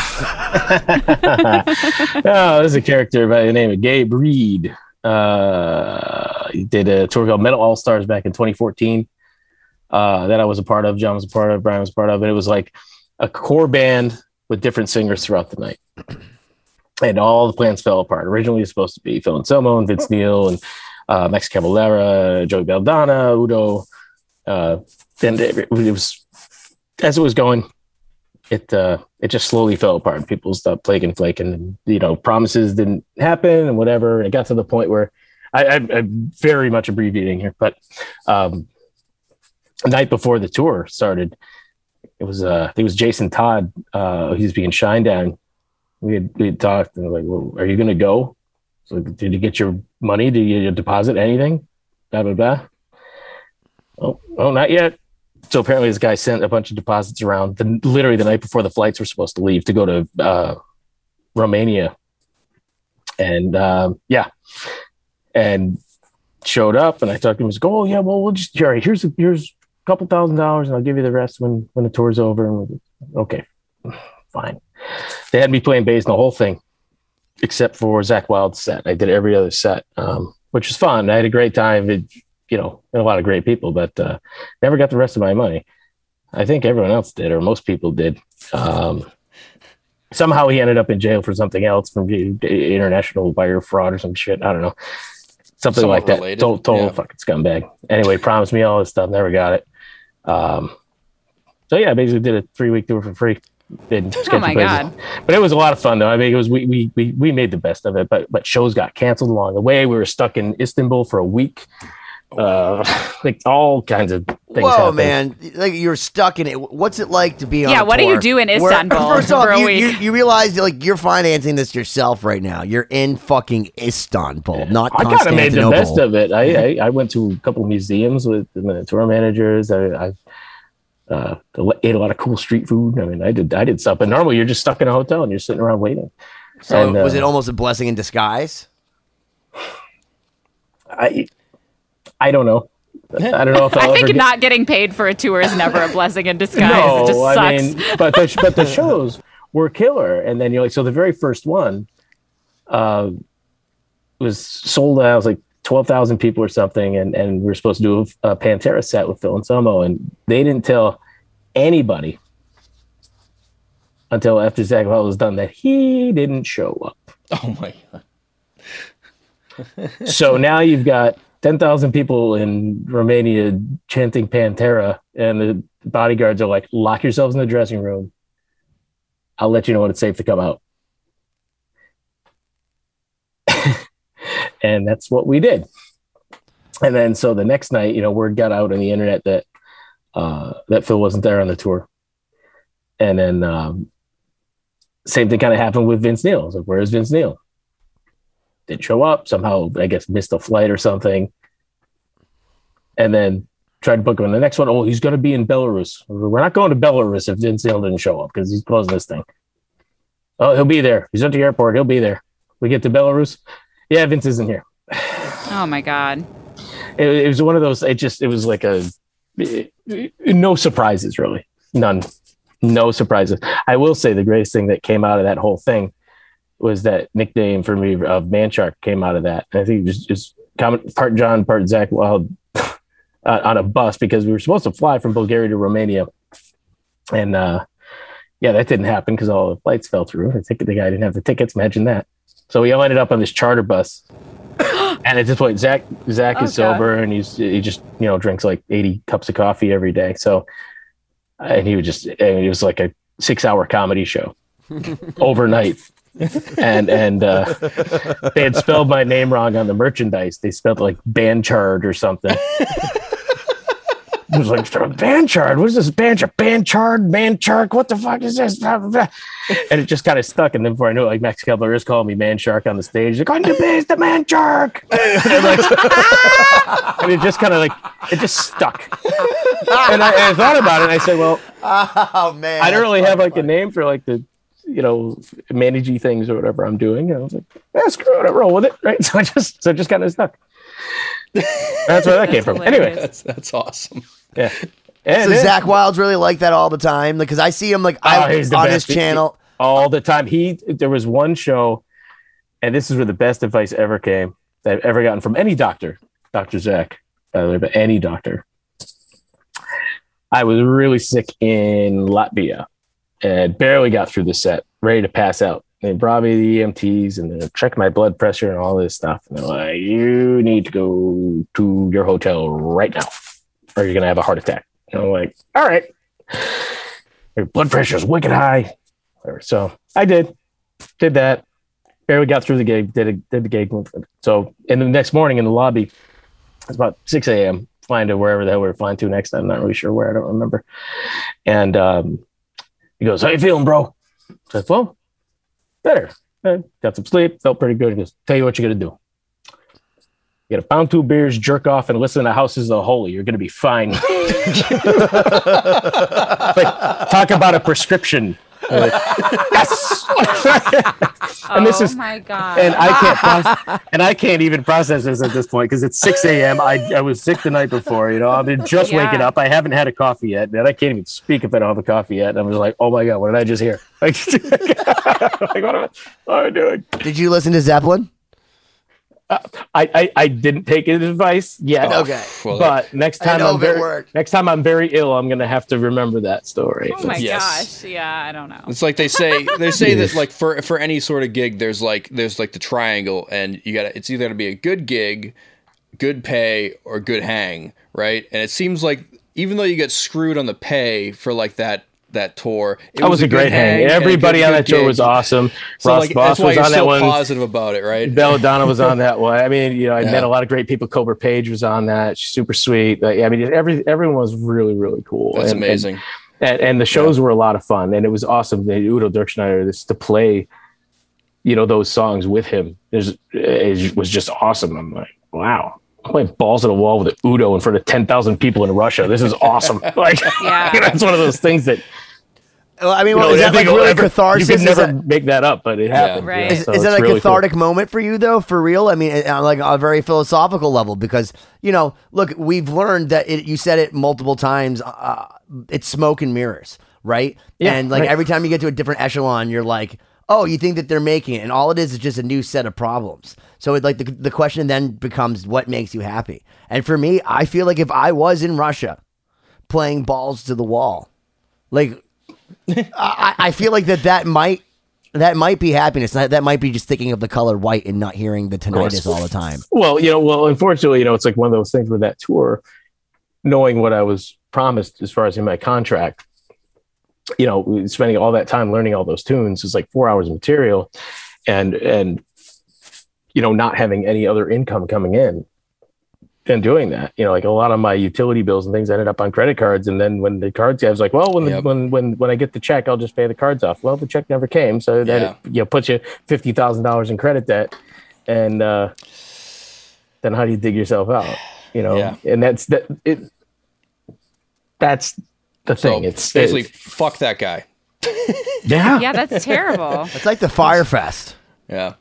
there's a character by the name of Gabe Reed. He did a tour called Metal All Stars back in 2014 that I was a part of. John was a part of. Brian was a part of. And it was like a core band with different singers throughout the night. And all the plans fell apart. Originally, it was supposed to be Phil Anselmo and Vince Neil and Max Cavalera, Joey Belladonna, Udo. Then it was, as it was going, it just slowly fell apart. People stopped flaking, and promises didn't happen and whatever. It got to the point where I'm very much abbreviating here, but the night before the tour started, it was Jason Todd. He was being shined down. We had talked and like, well, are you going to go? So did you get your money? Did you deposit anything? Blah, blah, blah. Oh, not yet. So apparently this guy sent a bunch of deposits around literally the night before the flights were supposed to leave to go to Romania. And and showed up and I talked to him. He was like, oh yeah, well, we'll just, all right, here's a couple $1,000 and I'll give you the rest when the tour's over. And okay, fine. They had me playing bass in the whole thing, except for Zakk Wylde's set. I did every other set, which was fun. I had a great time. And a lot of great people, but never got the rest of my money. I think everyone else did, or most people did. Somehow he ended up in jail for something else, from international wire fraud or some shit. I don't know. Something like that. Total fucking scumbag. Anyway, promised me all this stuff. Never got it. So yeah, I basically did a 3-week tour for free. Oh my god! But it was a lot of fun though. I mean, it was we made the best of it. But shows got canceled along the way. We were stuck in Istanbul for a week. Like all kinds of things. Whoa, man! Like you're stuck in it. What's it like to be on? Yeah, a what tour do you do in Istanbul first off, for a week? You realize like you're financing this yourself right now. You're in fucking Istanbul, not Constantinople. I kind of made the best of it. I went to a couple of museums with the tour managers. I ate a lot of cool street food. I mean, I did stuff. But normally you're just stuck in a hotel and you're sitting around waiting. So was it almost a blessing in disguise? I don't know. I don't know if I think not getting paid for a tour is never a blessing in disguise. No, it just sucks. I mean, but the shows were killer. And then you're like, so the very first one was sold out. It was like 12,000 people or something, and we were supposed to do a Pantera set with Phil Anselmo, and they didn't tell anybody until after Zakk Wylde was done that he didn't show up. Oh my god! So now you've got 10,000 people in Romania chanting Pantera, and the bodyguards are like, "Lock yourselves in the dressing room. I'll let you know when it's safe to come out." And that's what we did. And then so the next night, word got out on the internet that Phil wasn't there on the tour. And then same thing kind of happened with Vince Neil. I was like, where's Vince Neil? Didn't show up. Somehow, I guess, missed a flight or something. And then tried to book him on the next one. Oh, he's going to be in Belarus. We're not going to Belarus if Vince Neil didn't show up because he's closing this thing. Oh, he'll be there. He's at the airport. He'll be there. We get to Belarus. Yeah, Vince isn't here. Oh, my God. It was one of those. It was like no surprises, really. None. No surprises. I will say the greatest thing that came out of that whole thing was that nickname for me of Manshark came out of that. And I think it was just part John, part Zach Wild on a bus because we were supposed to fly from Bulgaria to Romania. And that didn't happen because all the flights fell through. I think the guy didn't have the tickets. Imagine that. So we all ended up on this charter bus. And at this point, Zach is sober and he just, drinks like 80 cups of coffee every day. So, and it was like a 6-hour comedy show overnight. And they had spelled my name wrong on the merchandise. They spelled like Banchard or something. It was like, Banchard? What is this? Banchard? Manshark? What the fuck is this? And it just kind of stuck. And then before I knew it, like Max Kepler is calling me Manshark on the stage. Like, on the base, the Manshark. And it just kind of it just stuck. And I thought about it and I said, well, oh man, I don't really have like a name for like the, managey things or whatever I'm doing. And I was like, screw it, roll with it. Right. So it just kind of stuck. That's where that came from. Anyway, that's awesome. Yeah. So Zach Wild's really like that all the time, because I see him on his channel all the time. There was one show, and this is where the best advice ever came that I've ever gotten from any doctor, Dr. Zach, but any doctor. I was really sick in Latvia and barely got through the set, ready to pass out. They brought me the EMTs and they checked my blood pressure and all this stuff. And they're like, you need to go to your hotel right now or you're going to have a heart attack. And I'm like, all right. Your blood pressure is wicked high. So I did that. Barely got through the gig, did the gig. So, and the next morning in the lobby, it's about 6 a.m., flying to wherever the hell we were flying to next. I'm not really sure where. I don't remember. And he goes, how you feeling, bro? I said, well, better. Got some sleep, felt pretty good. He goes, tell you what you're going to do. You got to pound 2 beers, jerk off, and listen to Houses of the Holy. You're going to be fine. Like, talk about a prescription. Like, yes. And this is my God. And I can't even process this at this point because it's 6 a.m. I was sick the night before. I've been just waking up. I haven't had a coffee yet, and I can't even speak if I don't have a coffee yet. And I was like, oh my God, what did I just hear? Like, what am I doing? Did you listen to Zeppelin? I didn't take his advice yet. Okay, but next time I'm very ill, I'm gonna have to remember that story. Oh my gosh, yeah, I don't know. It's like they say that like for any sort of gig, there's like the triangle, and it's either gonna be a good gig, good pay, or good hang, right? And it seems like even though you get screwed on the pay for like that tour, it was a great hang. Everybody on that tour was awesome. So Ross Boss was on that one. Positive about it, right? Belladonna was on that one. I mean, I met a lot of great people. Cobra Page was on that. She's super sweet. I mean, everyone was really, really cool. That's amazing. And the shows were a lot of fun, and it was awesome. Udo Dirkschneider to play, those songs with him. It was just awesome. I'm like, wow. I'm playing balls to the wall with Udo in front of 10,000 people in Russia. This is awesome. Like, it's one of those things that. Well, I mean, is that like really catharsis? You could never make that up, but it happened. Right. Is that a really cathartic moment for you, though, for real? I mean, on like a very philosophical level, because, look, we've learned that you said it multiple times. It's smoke and mirrors, right? Yeah, and like every time you get to a different echelon, you're like, oh, you think that they're making it, and all it is just a new set of problems. So it, like the question then becomes, what makes you happy? And for me, I feel like if I was in Russia playing balls to the wall, like I feel like that might be happiness. That might be just thinking of the color white and not hearing the tinnitus all the time. Well, unfortunately, it's like one of those things with that tour, knowing what I was promised as far as in my contract, spending all that time learning all those tunes is like 4 hours of material. And not having any other income coming in and doing that, like a lot of my utility bills and things ended up on credit cards. And then when the cards, I was like, well, when I get the check, I'll just pay the cards off. Well, the check never came. So that it puts you $50,000 in credit debt. And then how do you dig yourself out? And that's the thing. It's basically fuck that guy. Yeah, that's terrible. It's like the Fyre Fest. Yeah.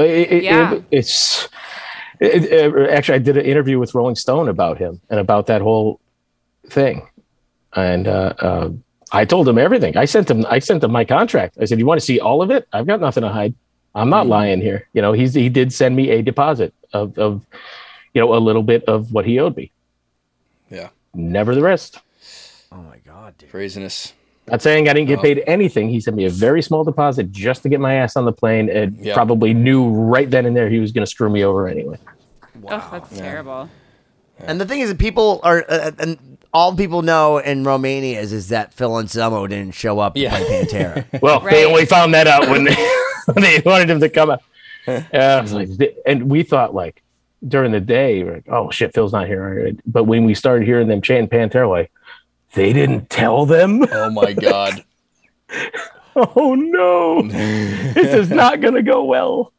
Actually, I did an interview with Rolling Stone about him and about that whole thing. And I told him everything. I sent him my contract. I said, you want to see all of it? I've got nothing to hide. I'm not lying here. He did send me a deposit of a little bit of what he owed me. Yeah. Never the rest. Oh my God, dude. Craziness. Not saying I didn't get paid anything. He sent me a very small deposit just to get my ass on the plane, and probably knew right then and there he was going to screw me over anyway. Wow. Oh, that's terrible. And the thing is that people are, and all people know in Romania is that Phil Anselmo didn't show up to play Pantera. Well, they only found that out when they wanted him to come out. And we thought during the day, we're like, oh shit, Phil's not here. But when we started hearing them chanting Pantera, they didn't tell them. Oh my God. Oh no. This is not going to go well.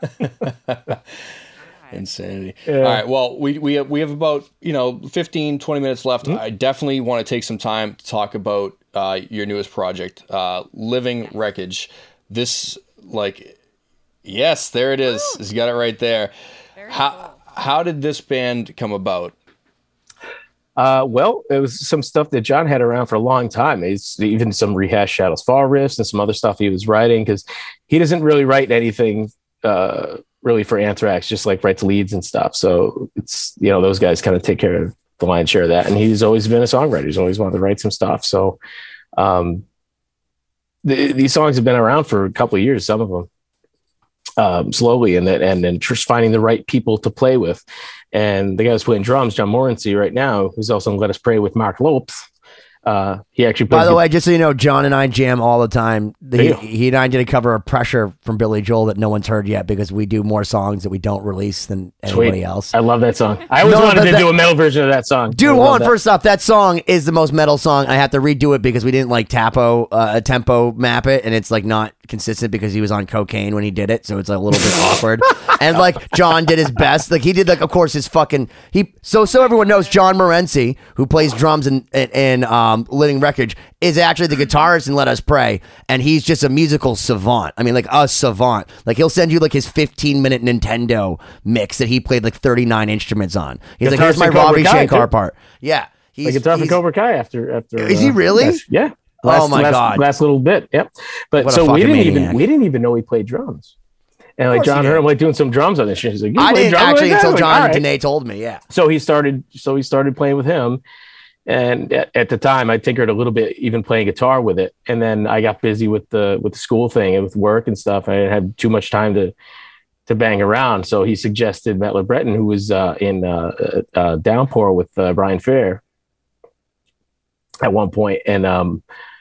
Insanity. Yeah. All right. Well, we have about 15, 20 minutes left. I definitely want to take some time to talk about your newest project, Living Wreckage. This yes, there it is. You got it right there. How did this band come about? Well, it was some stuff that John had around for a long time. It's even some rehashed Shadows Fall riffs and some other stuff he was writing, because he doesn't really write anything really for Anthrax, just writes leads and stuff. So it's, those guys kind of take care of the lion's share of that. And he's always been a songwriter. He's always wanted to write some stuff. So these songs have been around for a couple of years, some of them. Slowly, and then just finding the right people to play with. And the guy who's playing drums, John Morency, right now, who's also in Let Us Pray with Mark Lopes. He actually plays. By the way, just so you know, John and I jam all the time. He and I did a cover of Pressure from Billy Joel that no one's heard yet, because we do more songs that we don't release than anybody else. I love that song. I always wanted to do a metal version of that song. Dude, first off, that song is the most metal song. I have to redo it because we didn't tempo map it, and it's not consistent because he was on cocaine when he did it, so it's a little bit awkward. And John did his best. He did of course his fucking so everyone knows, John Morency, who plays drums in Living Wreckage, is actually the guitarist in Let Us Pray, and he's just a musical savant. I mean, a savant. He'll send you his 15-minute Nintendo mix that he played 39 instruments on. He's here's my Ravi Shankar part. Yeah, he's guitar for Cobra Kai after. Is he really? Yeah. Oh my God! Last little bit. Yep. But so we didn't even know he played drums. And John heard him doing some drums on this shit. He's I didn't actually until John and Danae told me. Yeah. So he started playing with him. And at the time, I tinkered a little bit, even playing guitar with it. And then I got busy with the school thing and with work and stuff. I had too much time to bang around. So he suggested Matt LeBreton, who was in Downpour with Brian Fair at one point. And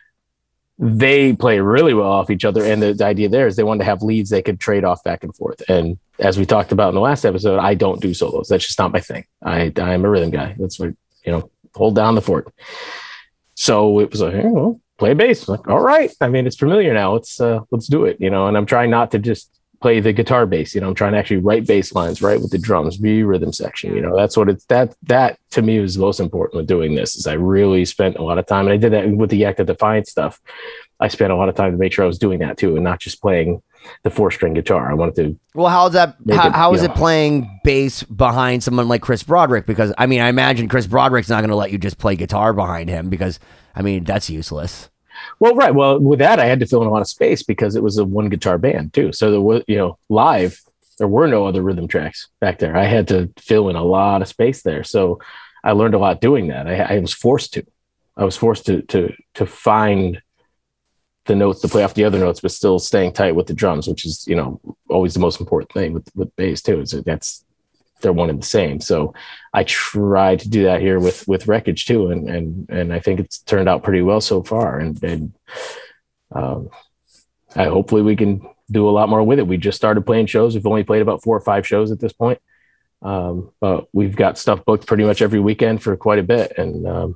they play really well off each other. And the idea there is they wanted to have leads they could trade off back and forth. And as we talked about in the last episode, I don't do solos. That's just not my thing. I'm a rhythm guy. That's what, hold down the fort. So it was play bass. All right. I mean, it's familiar now. Let's do it, and I'm trying not to just play the guitar bass, I'm trying to actually write bass lines, right, with the drums, be rhythm section, that's what it's, that to me was most important with doing this, is I really spent a lot of time, and I did that with the Act of Defiance stuff. I spent a lot of time to make sure I was doing that too, and not just playing the 4-string guitar. I wanted to. Well, how is it playing bass behind someone like Chris Broderick? Because I imagine Chris Broderick's not going to let you just play guitar behind him, because that's useless. Well, right. Well, with that, I had to fill in a lot of space because it was a one guitar band too. So there was, live, there were no other rhythm tracks back there. I had to fill in a lot of space there. So I learned a lot doing that. I was forced to. I was forced to find the notes to play off the other notes, but still staying tight with the drums, which is, always the most important thing with bass too, is that they're one and the same. So I tried to do that here with Wreckage too. And I think it's turned out pretty well so far. And hopefully we can do a lot more with it. We just started playing shows. We've only played about 4 or 5 shows at this point. But we've got stuff booked pretty much every weekend for quite a bit. And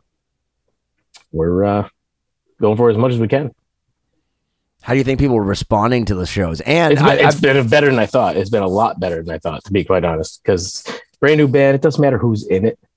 we're going for as much as we can. How do you think people are responding to the shows? And it's been better than I thought. It's been a lot better than I thought, to be quite honest, because brand new band, it doesn't matter who's in it.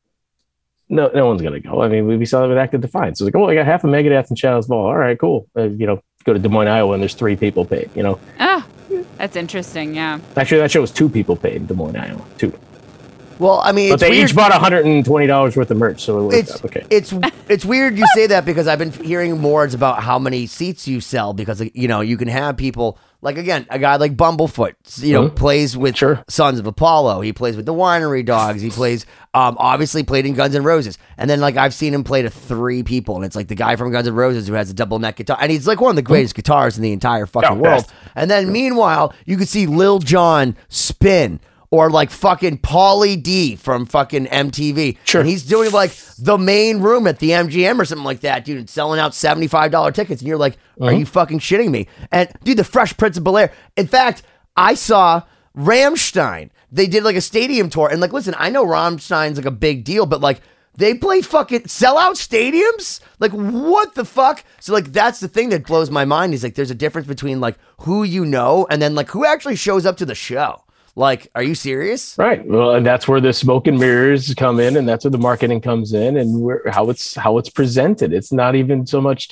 No one's going to go. I mean, we saw that with Active Defiance. So it's like, I got half of Megadeth and Shadows Fall. All right, cool. Go to Des Moines, Iowa, and there's 3 people paid, Oh, that's interesting, yeah. Actually, that show was 2 people paid in Des Moines, Iowa. 2. Well, I mean, but they each bought $120 worth of merch, so it worked out okay. It's weird you say that, because I've been hearing more about how many seats you sell, because you can have people like, again, a guy like Bumblefoot, plays with Sons of Apollo. He plays with the Winery Dogs. He plays obviously played in Guns N' Roses, and then like I've seen him play to 3 people, and it's like the guy from Guns N' Roses who has a double neck guitar, and he's like one of the greatest guitarists in the entire fucking world. Best. And then meanwhile, you could see Lil Jon spin. Or like fucking Pauly D from fucking MTV. Sure. And he's doing like the main room at the MGM or something like that, dude, and selling out $75 tickets. And you're like, are you fucking shitting me? And dude, the Fresh Prince of Bel-Air. In fact, I saw Rammstein. They did like a stadium tour. And like, listen, I know Rammstein's like a big deal, but like, they play fucking sellout stadiums? Like, what the fuck? So, like, that's the thing that blows my mind, is like, there's a difference between like who you know and then like who actually shows up to the show. Like, are you serious? Right. Well, and that's where the smoke and mirrors come in, and that's where the marketing comes in, and how it's presented. It's not even so much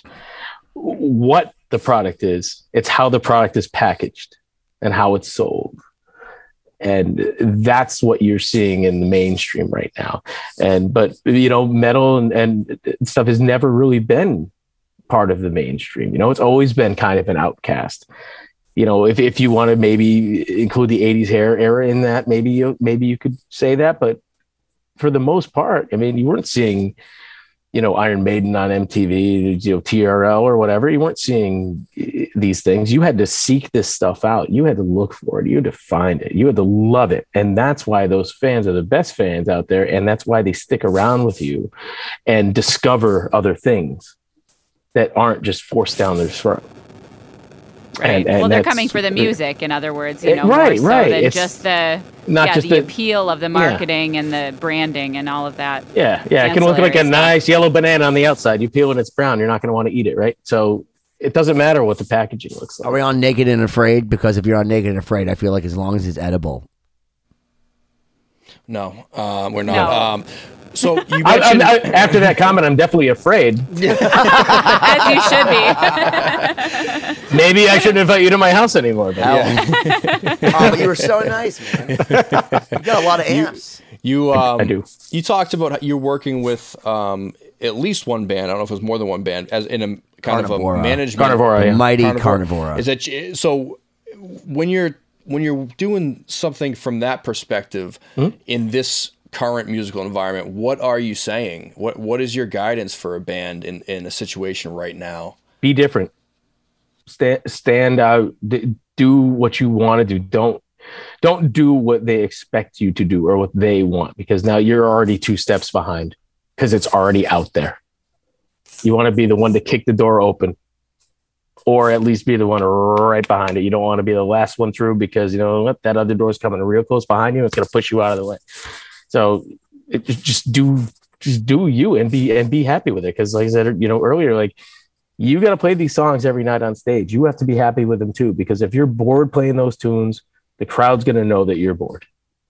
what the product is; it's how the product is packaged and how it's sold. And that's what you're seeing in the mainstream right now. But metal and stuff has never really been part of the mainstream. It's always been kind of an outcast. If you want to maybe include the 80s hair era in that, maybe you could say that. But for the most part, I mean, you weren't seeing, Iron Maiden on MTV, TRL or whatever. You weren't seeing these things. You had to seek this stuff out. You had to look for it. You had to find it. You had to love it. And that's why those fans are the best fans out there. And that's why they stick around with you and discover other things that aren't just forced down their throat. Right. And they're coming for the music, in other words, right, more so than it's just the appeal of the marketing and the branding and all of that. Yeah. It can look like a nice yellow banana on the outside. You peel and it's brown. You're not going to want to eat it, right? So it doesn't matter what the packaging looks like. Are we on Naked and Afraid? Because if you're on Naked and Afraid, I feel like as long as it's edible. No, we're not. No. So you mentioned after that comment, I'm definitely afraid. As you should be. Maybe I shouldn't invite you to my house anymore. But but you were so nice, man. You got a lot of amps. I do. You talked about how you're working with at least one band. I don't know if it was more than one band, as in a kind of a management. Carnivora, Mighty Carnivora. Is that so? When you're doing something from that perspective in this current musical environment, what are you saying? What is your guidance for a band in a situation right now? Be different. Stand out. Do what you want to do. Don't do what they expect you to do or what they want, because now you're already 2 steps behind because it's already out there. You want to be the one to kick the door open, or at least be the one right behind it. You don't want to be the last one through, because you know what, that other door is coming real close behind you. It's going to push you out of the way. So just do you and be happy with it. Because like I said, earlier, like, you got to play these songs every night on stage. You have to be happy with them too, because if you're bored playing those tunes, the crowd's going to know that you're bored.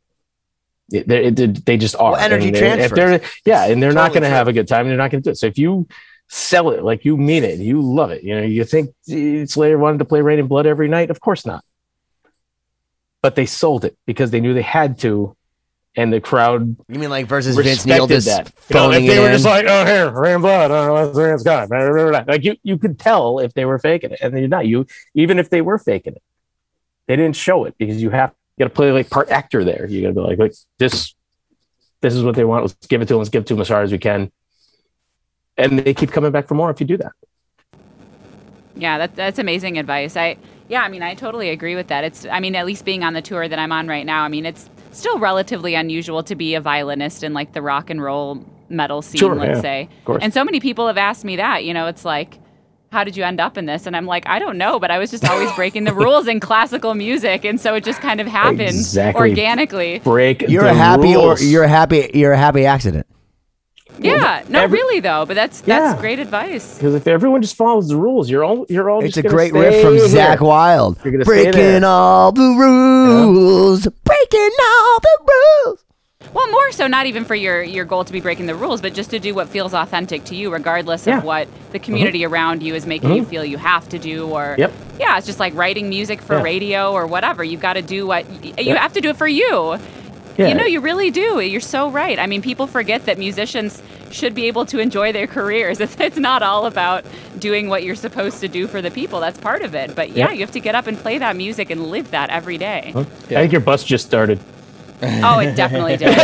They just are. Well, energy transfer. And they're totally not going to have a good time. They're not going to do it. So if you sell it like you mean it, you love it. You think Slayer wanted to play Rain and Blood every night? Of course not. But they sold it because they knew they had to. And the crowd, you mean like versus Vince Neil just that. If they were just like, oh, here, Rain and Blood, it's God. Like you could tell if they were faking it, and they're not. Even if they were faking it, they didn't show it, because you got to play like part actor there. You got to be like this is what they want. Let's give it to them. Let's give it to them as hard as we can. And they keep coming back for more if you do that. Yeah, that's amazing advice. I totally agree with that. At least being on the tour that I'm on right now, it's still relatively unusual to be a violinist in like the rock and roll metal scene, let's say. Of course. And so many people have asked me that, it's like, how did you end up in this? And I'm like, I don't know, but I was just always breaking the rules in classical music, and so it just kind of happened organically. You're a happy accident. Yeah, really though, but that's great advice. Because if everyone just follows the rules, you're all. It's a great riff from Zakk Wylde. Breaking all the rules, breaking all the rules. Well, more so not even for your goal to be breaking the rules, but just to do what feels authentic to you, regardless of what the community around you is making you feel you have to do. Or it's just like writing music for radio or whatever. You've got to do what you have to do it for you. Yeah. You know, you really do. You're so right. I mean, people forget that musicians should be able to enjoy their careers. It's not all about doing what you're supposed to do for the people. That's part of it. But you have to get up and play that music and live that every day. I think your bus just started. Oh, it definitely did.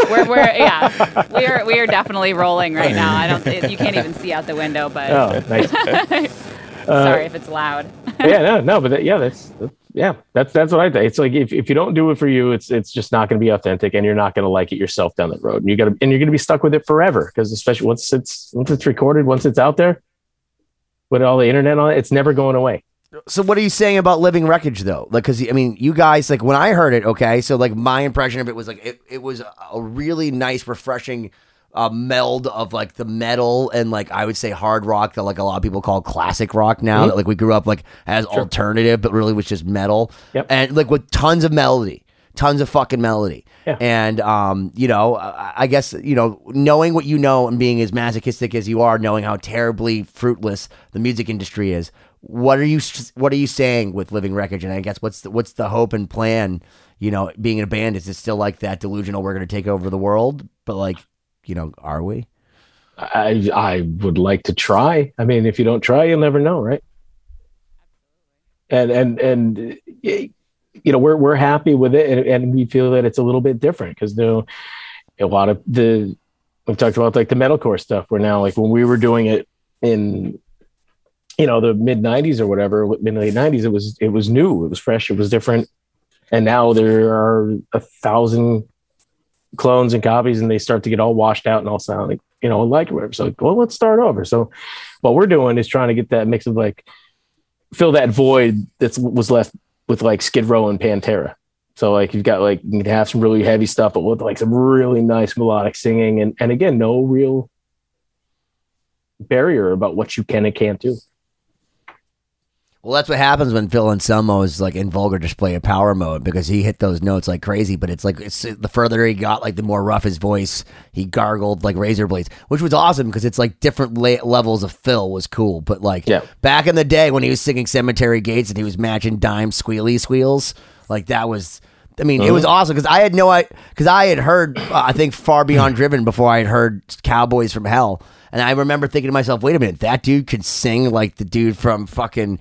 We are definitely rolling right now. You can't even see out the window, but nice. Sorry if it's loud. That's what I think. It's like if you don't do it for you, it's just not going to be authentic, and you're not going to like it yourself down the road. And you're going to be stuck with it forever, because especially once it's recorded, once it's out there, with all the internet on it, it's never going away. So what are you saying about Living Wreckage though? Like, because I mean, you guys, like, when I heard it, okay, so like my impression of it was like it was a really nice, refreshing meld of like the metal and like I would say hard rock that like a lot of people call classic rock now, that like we grew up like as alternative, but really was just metal, and like with tons of melody, tons of fucking melody. And you know, I guess, you know, knowing what you know and being as masochistic as you are, knowing how terribly fruitless the music industry is, what are you saying with Living Wreckage? And I guess what's the hope and plan? You know, being in a band, is it still like that delusional, we're going to take over the world? But like, you know, are we? I would like to try. I mean, if you don't try, you'll never know, right? And you know, we're happy with it, and we feel that it's a little bit different, because a lot of we've talked about like the metalcore stuff. Where now, like when we were doing it in, you know, the mid '90s or whatever, mid late '90s, it was new, it was fresh, it was different, and now there are 1,000 clones and copies, and they start to get all washed out and all sound like, you know, alike or whatever. So, well, let's start over. So what we're doing is trying to get that mix of like fill that void that was left with like Skid Row and Pantera. So like you've got like, you can have some really heavy stuff, but with like some really nice melodic singing, and again, no real barrier about what you can and can't do. Well, that's what happens when Phil Anselmo is like in Vulgar Display of Power mode, because he hit those notes like crazy. But it's like the further he got, like the more rough his voice. He gargled like razor blades, which was awesome, because it's like different levels of Phil was cool. But like back in the day when he was singing Cemetery Gates and he was matching Dime squealy squeals, like that was. I mean, it was awesome, because I had heard I think Far Beyond Driven before I had heard Cowboys from Hell. And I remember thinking to myself, wait a minute, that dude could sing like the dude from fucking,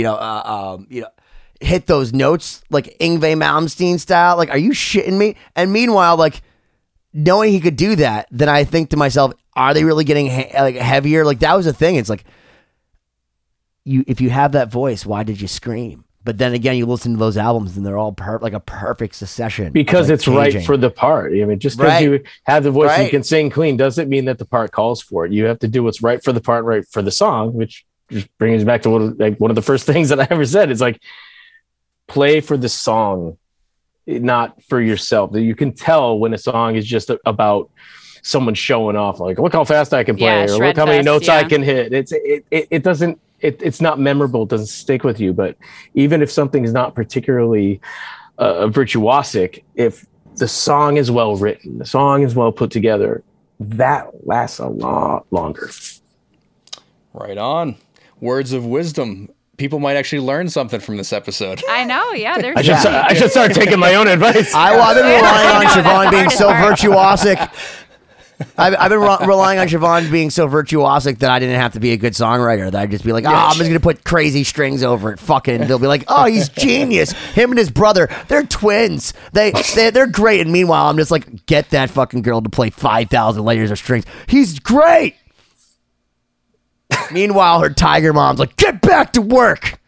hit those notes like Yngwie Malmsteen style. Like, are you shitting me? And meanwhile, like, knowing he could do that, then I think to myself, are they really getting heavier? Like, that was the thing. It's like, if you have that voice, why did you scream? But then again, you listen to those albums and they're all like a perfect succession. Because it's right for the part. I mean, just because you have the voice and you can sing clean doesn't mean that the part calls for it. You have to do what's right for the part, right for the song, which just brings me back to one of the first things that I ever said. It's like, play for the song, not for yourself. You can tell when a song is just about someone showing off, like, look how fast I can play, or look how many notes I can hit. It doesn't. It's not memorable. It doesn't stick with you. But even if something is not particularly virtuosic, if the song is well written, the song is well put together, that lasts a lot longer. Right on. Words of wisdom. People might actually learn something from this episode. I know, yeah. I should start taking my own advice. I've been relying on Siobhan being so virtuosic. I've been relying on Siobhan being so virtuosic that I didn't have to be a good songwriter. That I'd just be like, I'm just going to put crazy strings over it. Fucking, they'll be like, oh, he's genius. Him and his brother, they're twins. They're great. And meanwhile, I'm just like, get that fucking girl to play 5,000 layers of strings. He's great. Meanwhile, her tiger mom's like, get back to work.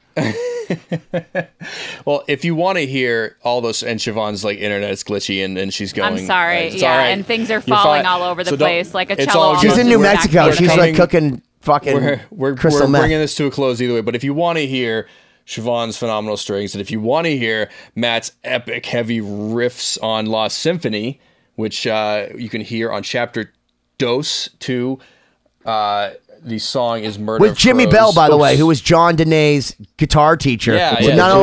Well, if you want to hear all those, and Siobhan's like internet is glitchy and she's going, I'm sorry, all right. And things are falling all over the place, like a cello. She's in New Mexico. She's like cooking fucking we're crystal meth. bringing this to a close either way. But if you want to hear Siobhan's phenomenal strings, and if you want to hear Matt's epic heavy riffs on Lost Symphony, which you can hear on Chapter Dos 2, the song is Murder with Jimmy Bell, by the way, who was John Dene's guitar teacher. Yeah, so not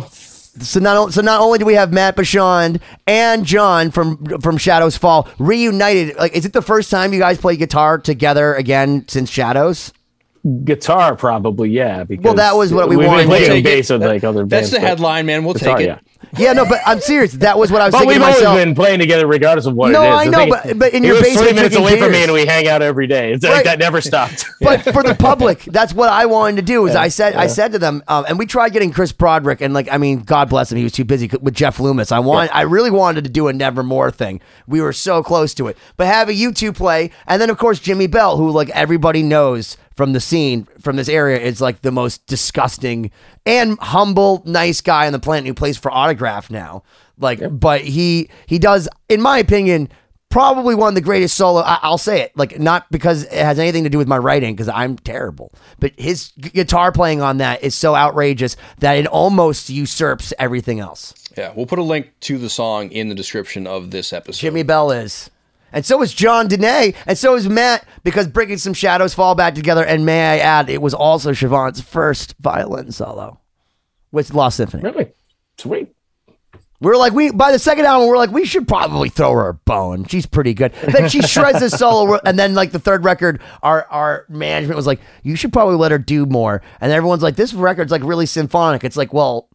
only do we have Matt Bichon and John from Shadows Fall reunited. Like, is it the first time you guys play guitar together again since Shadows? Guitar, probably, yeah. Because well, that was what we wanted. We've been playing bass with like other bands. That's the headline, man. We'll take it. Yeah. Yeah, no, but I'm serious. That was what I was thinking to myself. But we've always been playing together regardless of what it is. No, I know, but in your basement, 3 minutes away from me, and we hang out every day. It's like that never stopped. But for the public, that's what I wanted to do. Is I said to them, and we tried getting Chris Broderick, and like, I mean, God bless him, he was too busy with Jeff Loomis. I really wanted to do a Nevermore thing. We were so close to it, but having you two play, and then of course Jimmy Bell, who like everybody knows from the scene, from this area, is like the most disgusting and humble, nice guy on the planet who plays for Autograph now. Like, but he does, in my opinion, probably one of the greatest solo. I'll say it, like, not because it has anything to do with my writing, because I'm terrible, but his guitar playing on that is so outrageous that it almost usurps everything else. Yeah, we'll put a link to the song in the description of this episode. Jimmy Bell is. And so is John Dene, and so is Matt, because Bringing Some Shadows Fall back together, and may I add, it was also Siobhan's first violin solo with Lost Symphony. Really? Sweet. We're like, by the second album, we're like, we should probably throw her a bone. She's pretty good. Then she shreds this solo, and then like the third record, our management was like, you should probably let her do more. And everyone's like, this record's like really symphonic. It's like, well,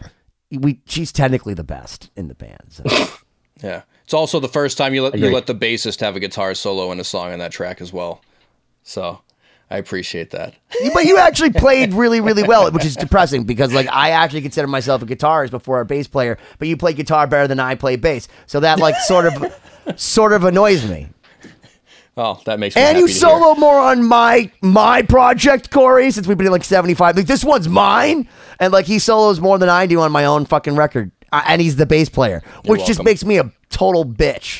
she's technically the best in the band. So. Yeah. It's also the first time you let the bassist have a guitar solo in a song on that track as well. So I appreciate that. But you actually played really, really well, which is depressing because like I actually consider myself a guitarist before a bass player, but you play guitar better than I play bass. So that like sort of annoys me. Oh, that makes me and happy you to solo hear. more on my project, Corey, since we've been in like 75. Like this one's mine, and like he solos more than I do on my own fucking record. And he's the bass player, which just makes me a total bitch.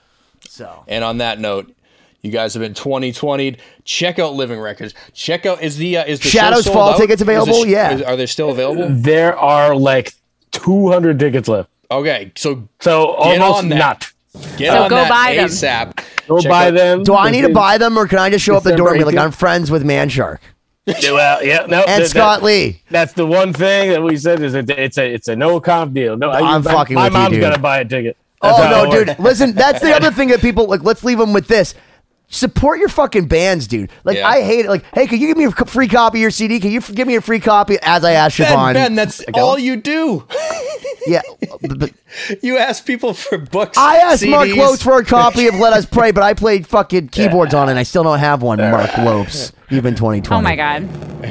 So. And on that note, you guys have been 2020'd. Check out Living Records. Check out is the Shadows show Fall sold out? tickets available? Are they still available? There are like 200 tickets left. Okay, so almost not. Get on go that buy them. ASAP. Go buy them. Do I need to buy them, or can I just show up the door and be like, I'm friends with Manshark? Well, yeah, no, and Scott Lee. That's the one thing that we said is it's a no comp deal. No, I'm fucking my with you, mom's dude. gonna buy a ticket. That's dude. Listen, that's the other thing that people like. Let's leave them with this. Support your fucking bands, dude. Like, I hate it. Like, hey, can you give me a free copy of your CD? Can you give me a free copy? As I asked Siobhan. Ben, that's all you do. Yeah. But you ask people for books. I asked CDs. Mark Lopes for a copy of Let Us Pray, but I played fucking keyboards on it, and I still don't have one, Mark Lopes, even 2020. Oh, my God.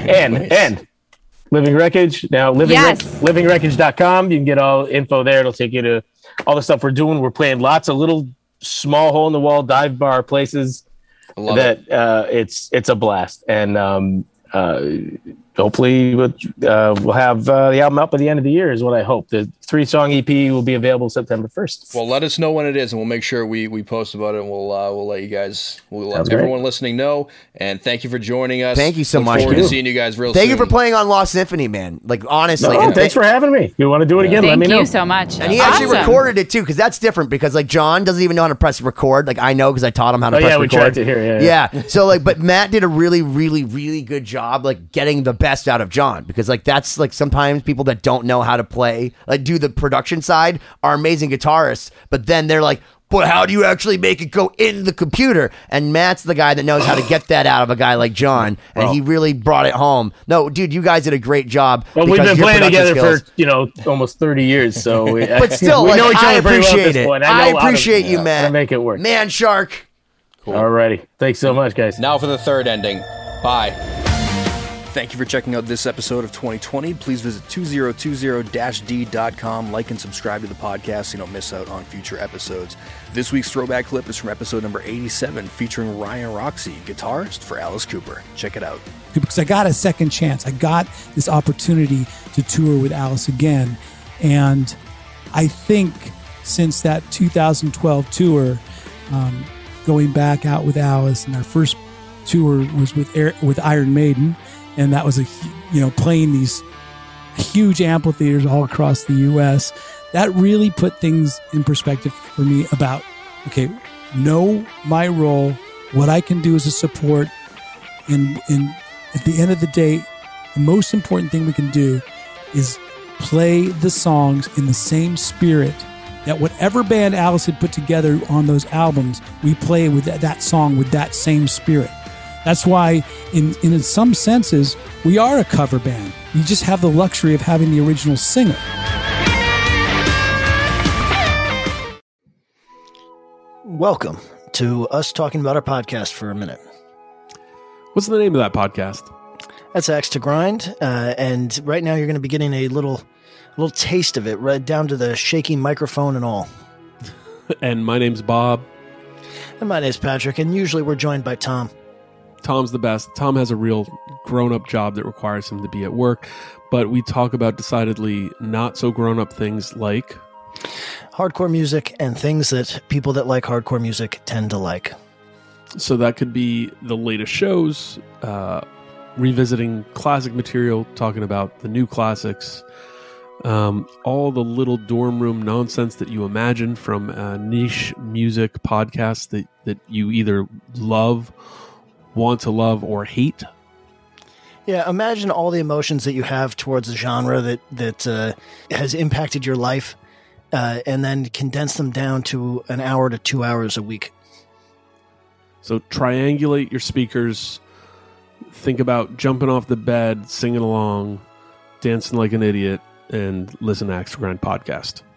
And Living Wreckage. Now, livingwreckage.com. You can get all info there. It'll take you to all the stuff we're doing. We're playing lots of little small hole-in-the-wall dive bar places. It's a blast. And hopefully we'll have the album out by the end of the year is what I hope. The 3-song EP will be available September 1st. Well, let us know when it is, and we'll make sure we post about it, and we'll let you guys, let everyone listening know. And thank you for joining us. Thank you so much. Look forward to seeing you guys real soon. Thank you for playing on Lost Symphony, man. Like, honestly. And thanks for having me. If you want to do it again, let me know. Thank you so much. And he actually recorded it, too, because that's different, because, like, John doesn't even know how to press record. Like, I know because I taught him how to press record. we tried to hear, yeah. So, like, but Matt did a really, really, really good job, like, getting the best out of John, because, like, that's, like, sometimes people that don't know how to play, like, do the production side are amazing guitarists, but then they're like, but how do you actually make it go in the computer? And Matt's the guy that knows how to get that out of a guy like John, and he really brought it home. No, dude, you guys did a great job. Well, we've been playing together for almost 30 years, so but still, we like, know each I other pretty well at appreciate this it. point. I appreciate you, Matt. Make it work. Manshark. Cool. Alrighty, thanks so much, guys. Now for the third ending. Bye. Thank you for checking out this episode of 2020. Please visit 2020-d.com. Like and subscribe to the podcast so you don't miss out on future episodes. This week's throwback clip is from episode number 87, featuring Ryan Roxy, guitarist for Alice Cooper. Check it out. Because I got a second chance. I got this opportunity to tour with Alice again. And I think since that 2012 tour, going back out with Alice and our first tour was with Iron Maiden, and that was playing these huge amphitheaters all across the U.S. That really put things in perspective for me about, okay, know my role, what I can do as a support, and at the end of the day, the most important thing we can do is play the songs in the same spirit that whatever band Alice had put together on those albums, we play with that song with that same spirit. That's why, in some senses, we are a cover band. We just have the luxury of having the original singer. Welcome to us talking about our podcast for a minute. What's the name of that podcast? That's Axe to Grind, and right now you're going to be getting a little taste of it, right down to the shaky microphone and all. And my name's Bob. And my name's Patrick, and usually we're joined by Tom. Tom's the best. Tom has a real grown-up job that requires him to be at work, but we talk about decidedly not so grown-up things like hardcore music and things that people that like hardcore music tend to like. So that could be the latest shows, revisiting classic material, talking about the new classics, all the little dorm room nonsense that you imagine from niche music podcasts that you either love, want to love, or hate. Yeah, imagine all the emotions that you have towards a genre that has impacted your life, and then condense them down to an hour to 2 hours a week. So triangulate your speakers, think about jumping off the bed, singing along, dancing like an idiot, and listen to Axe to Grind podcast.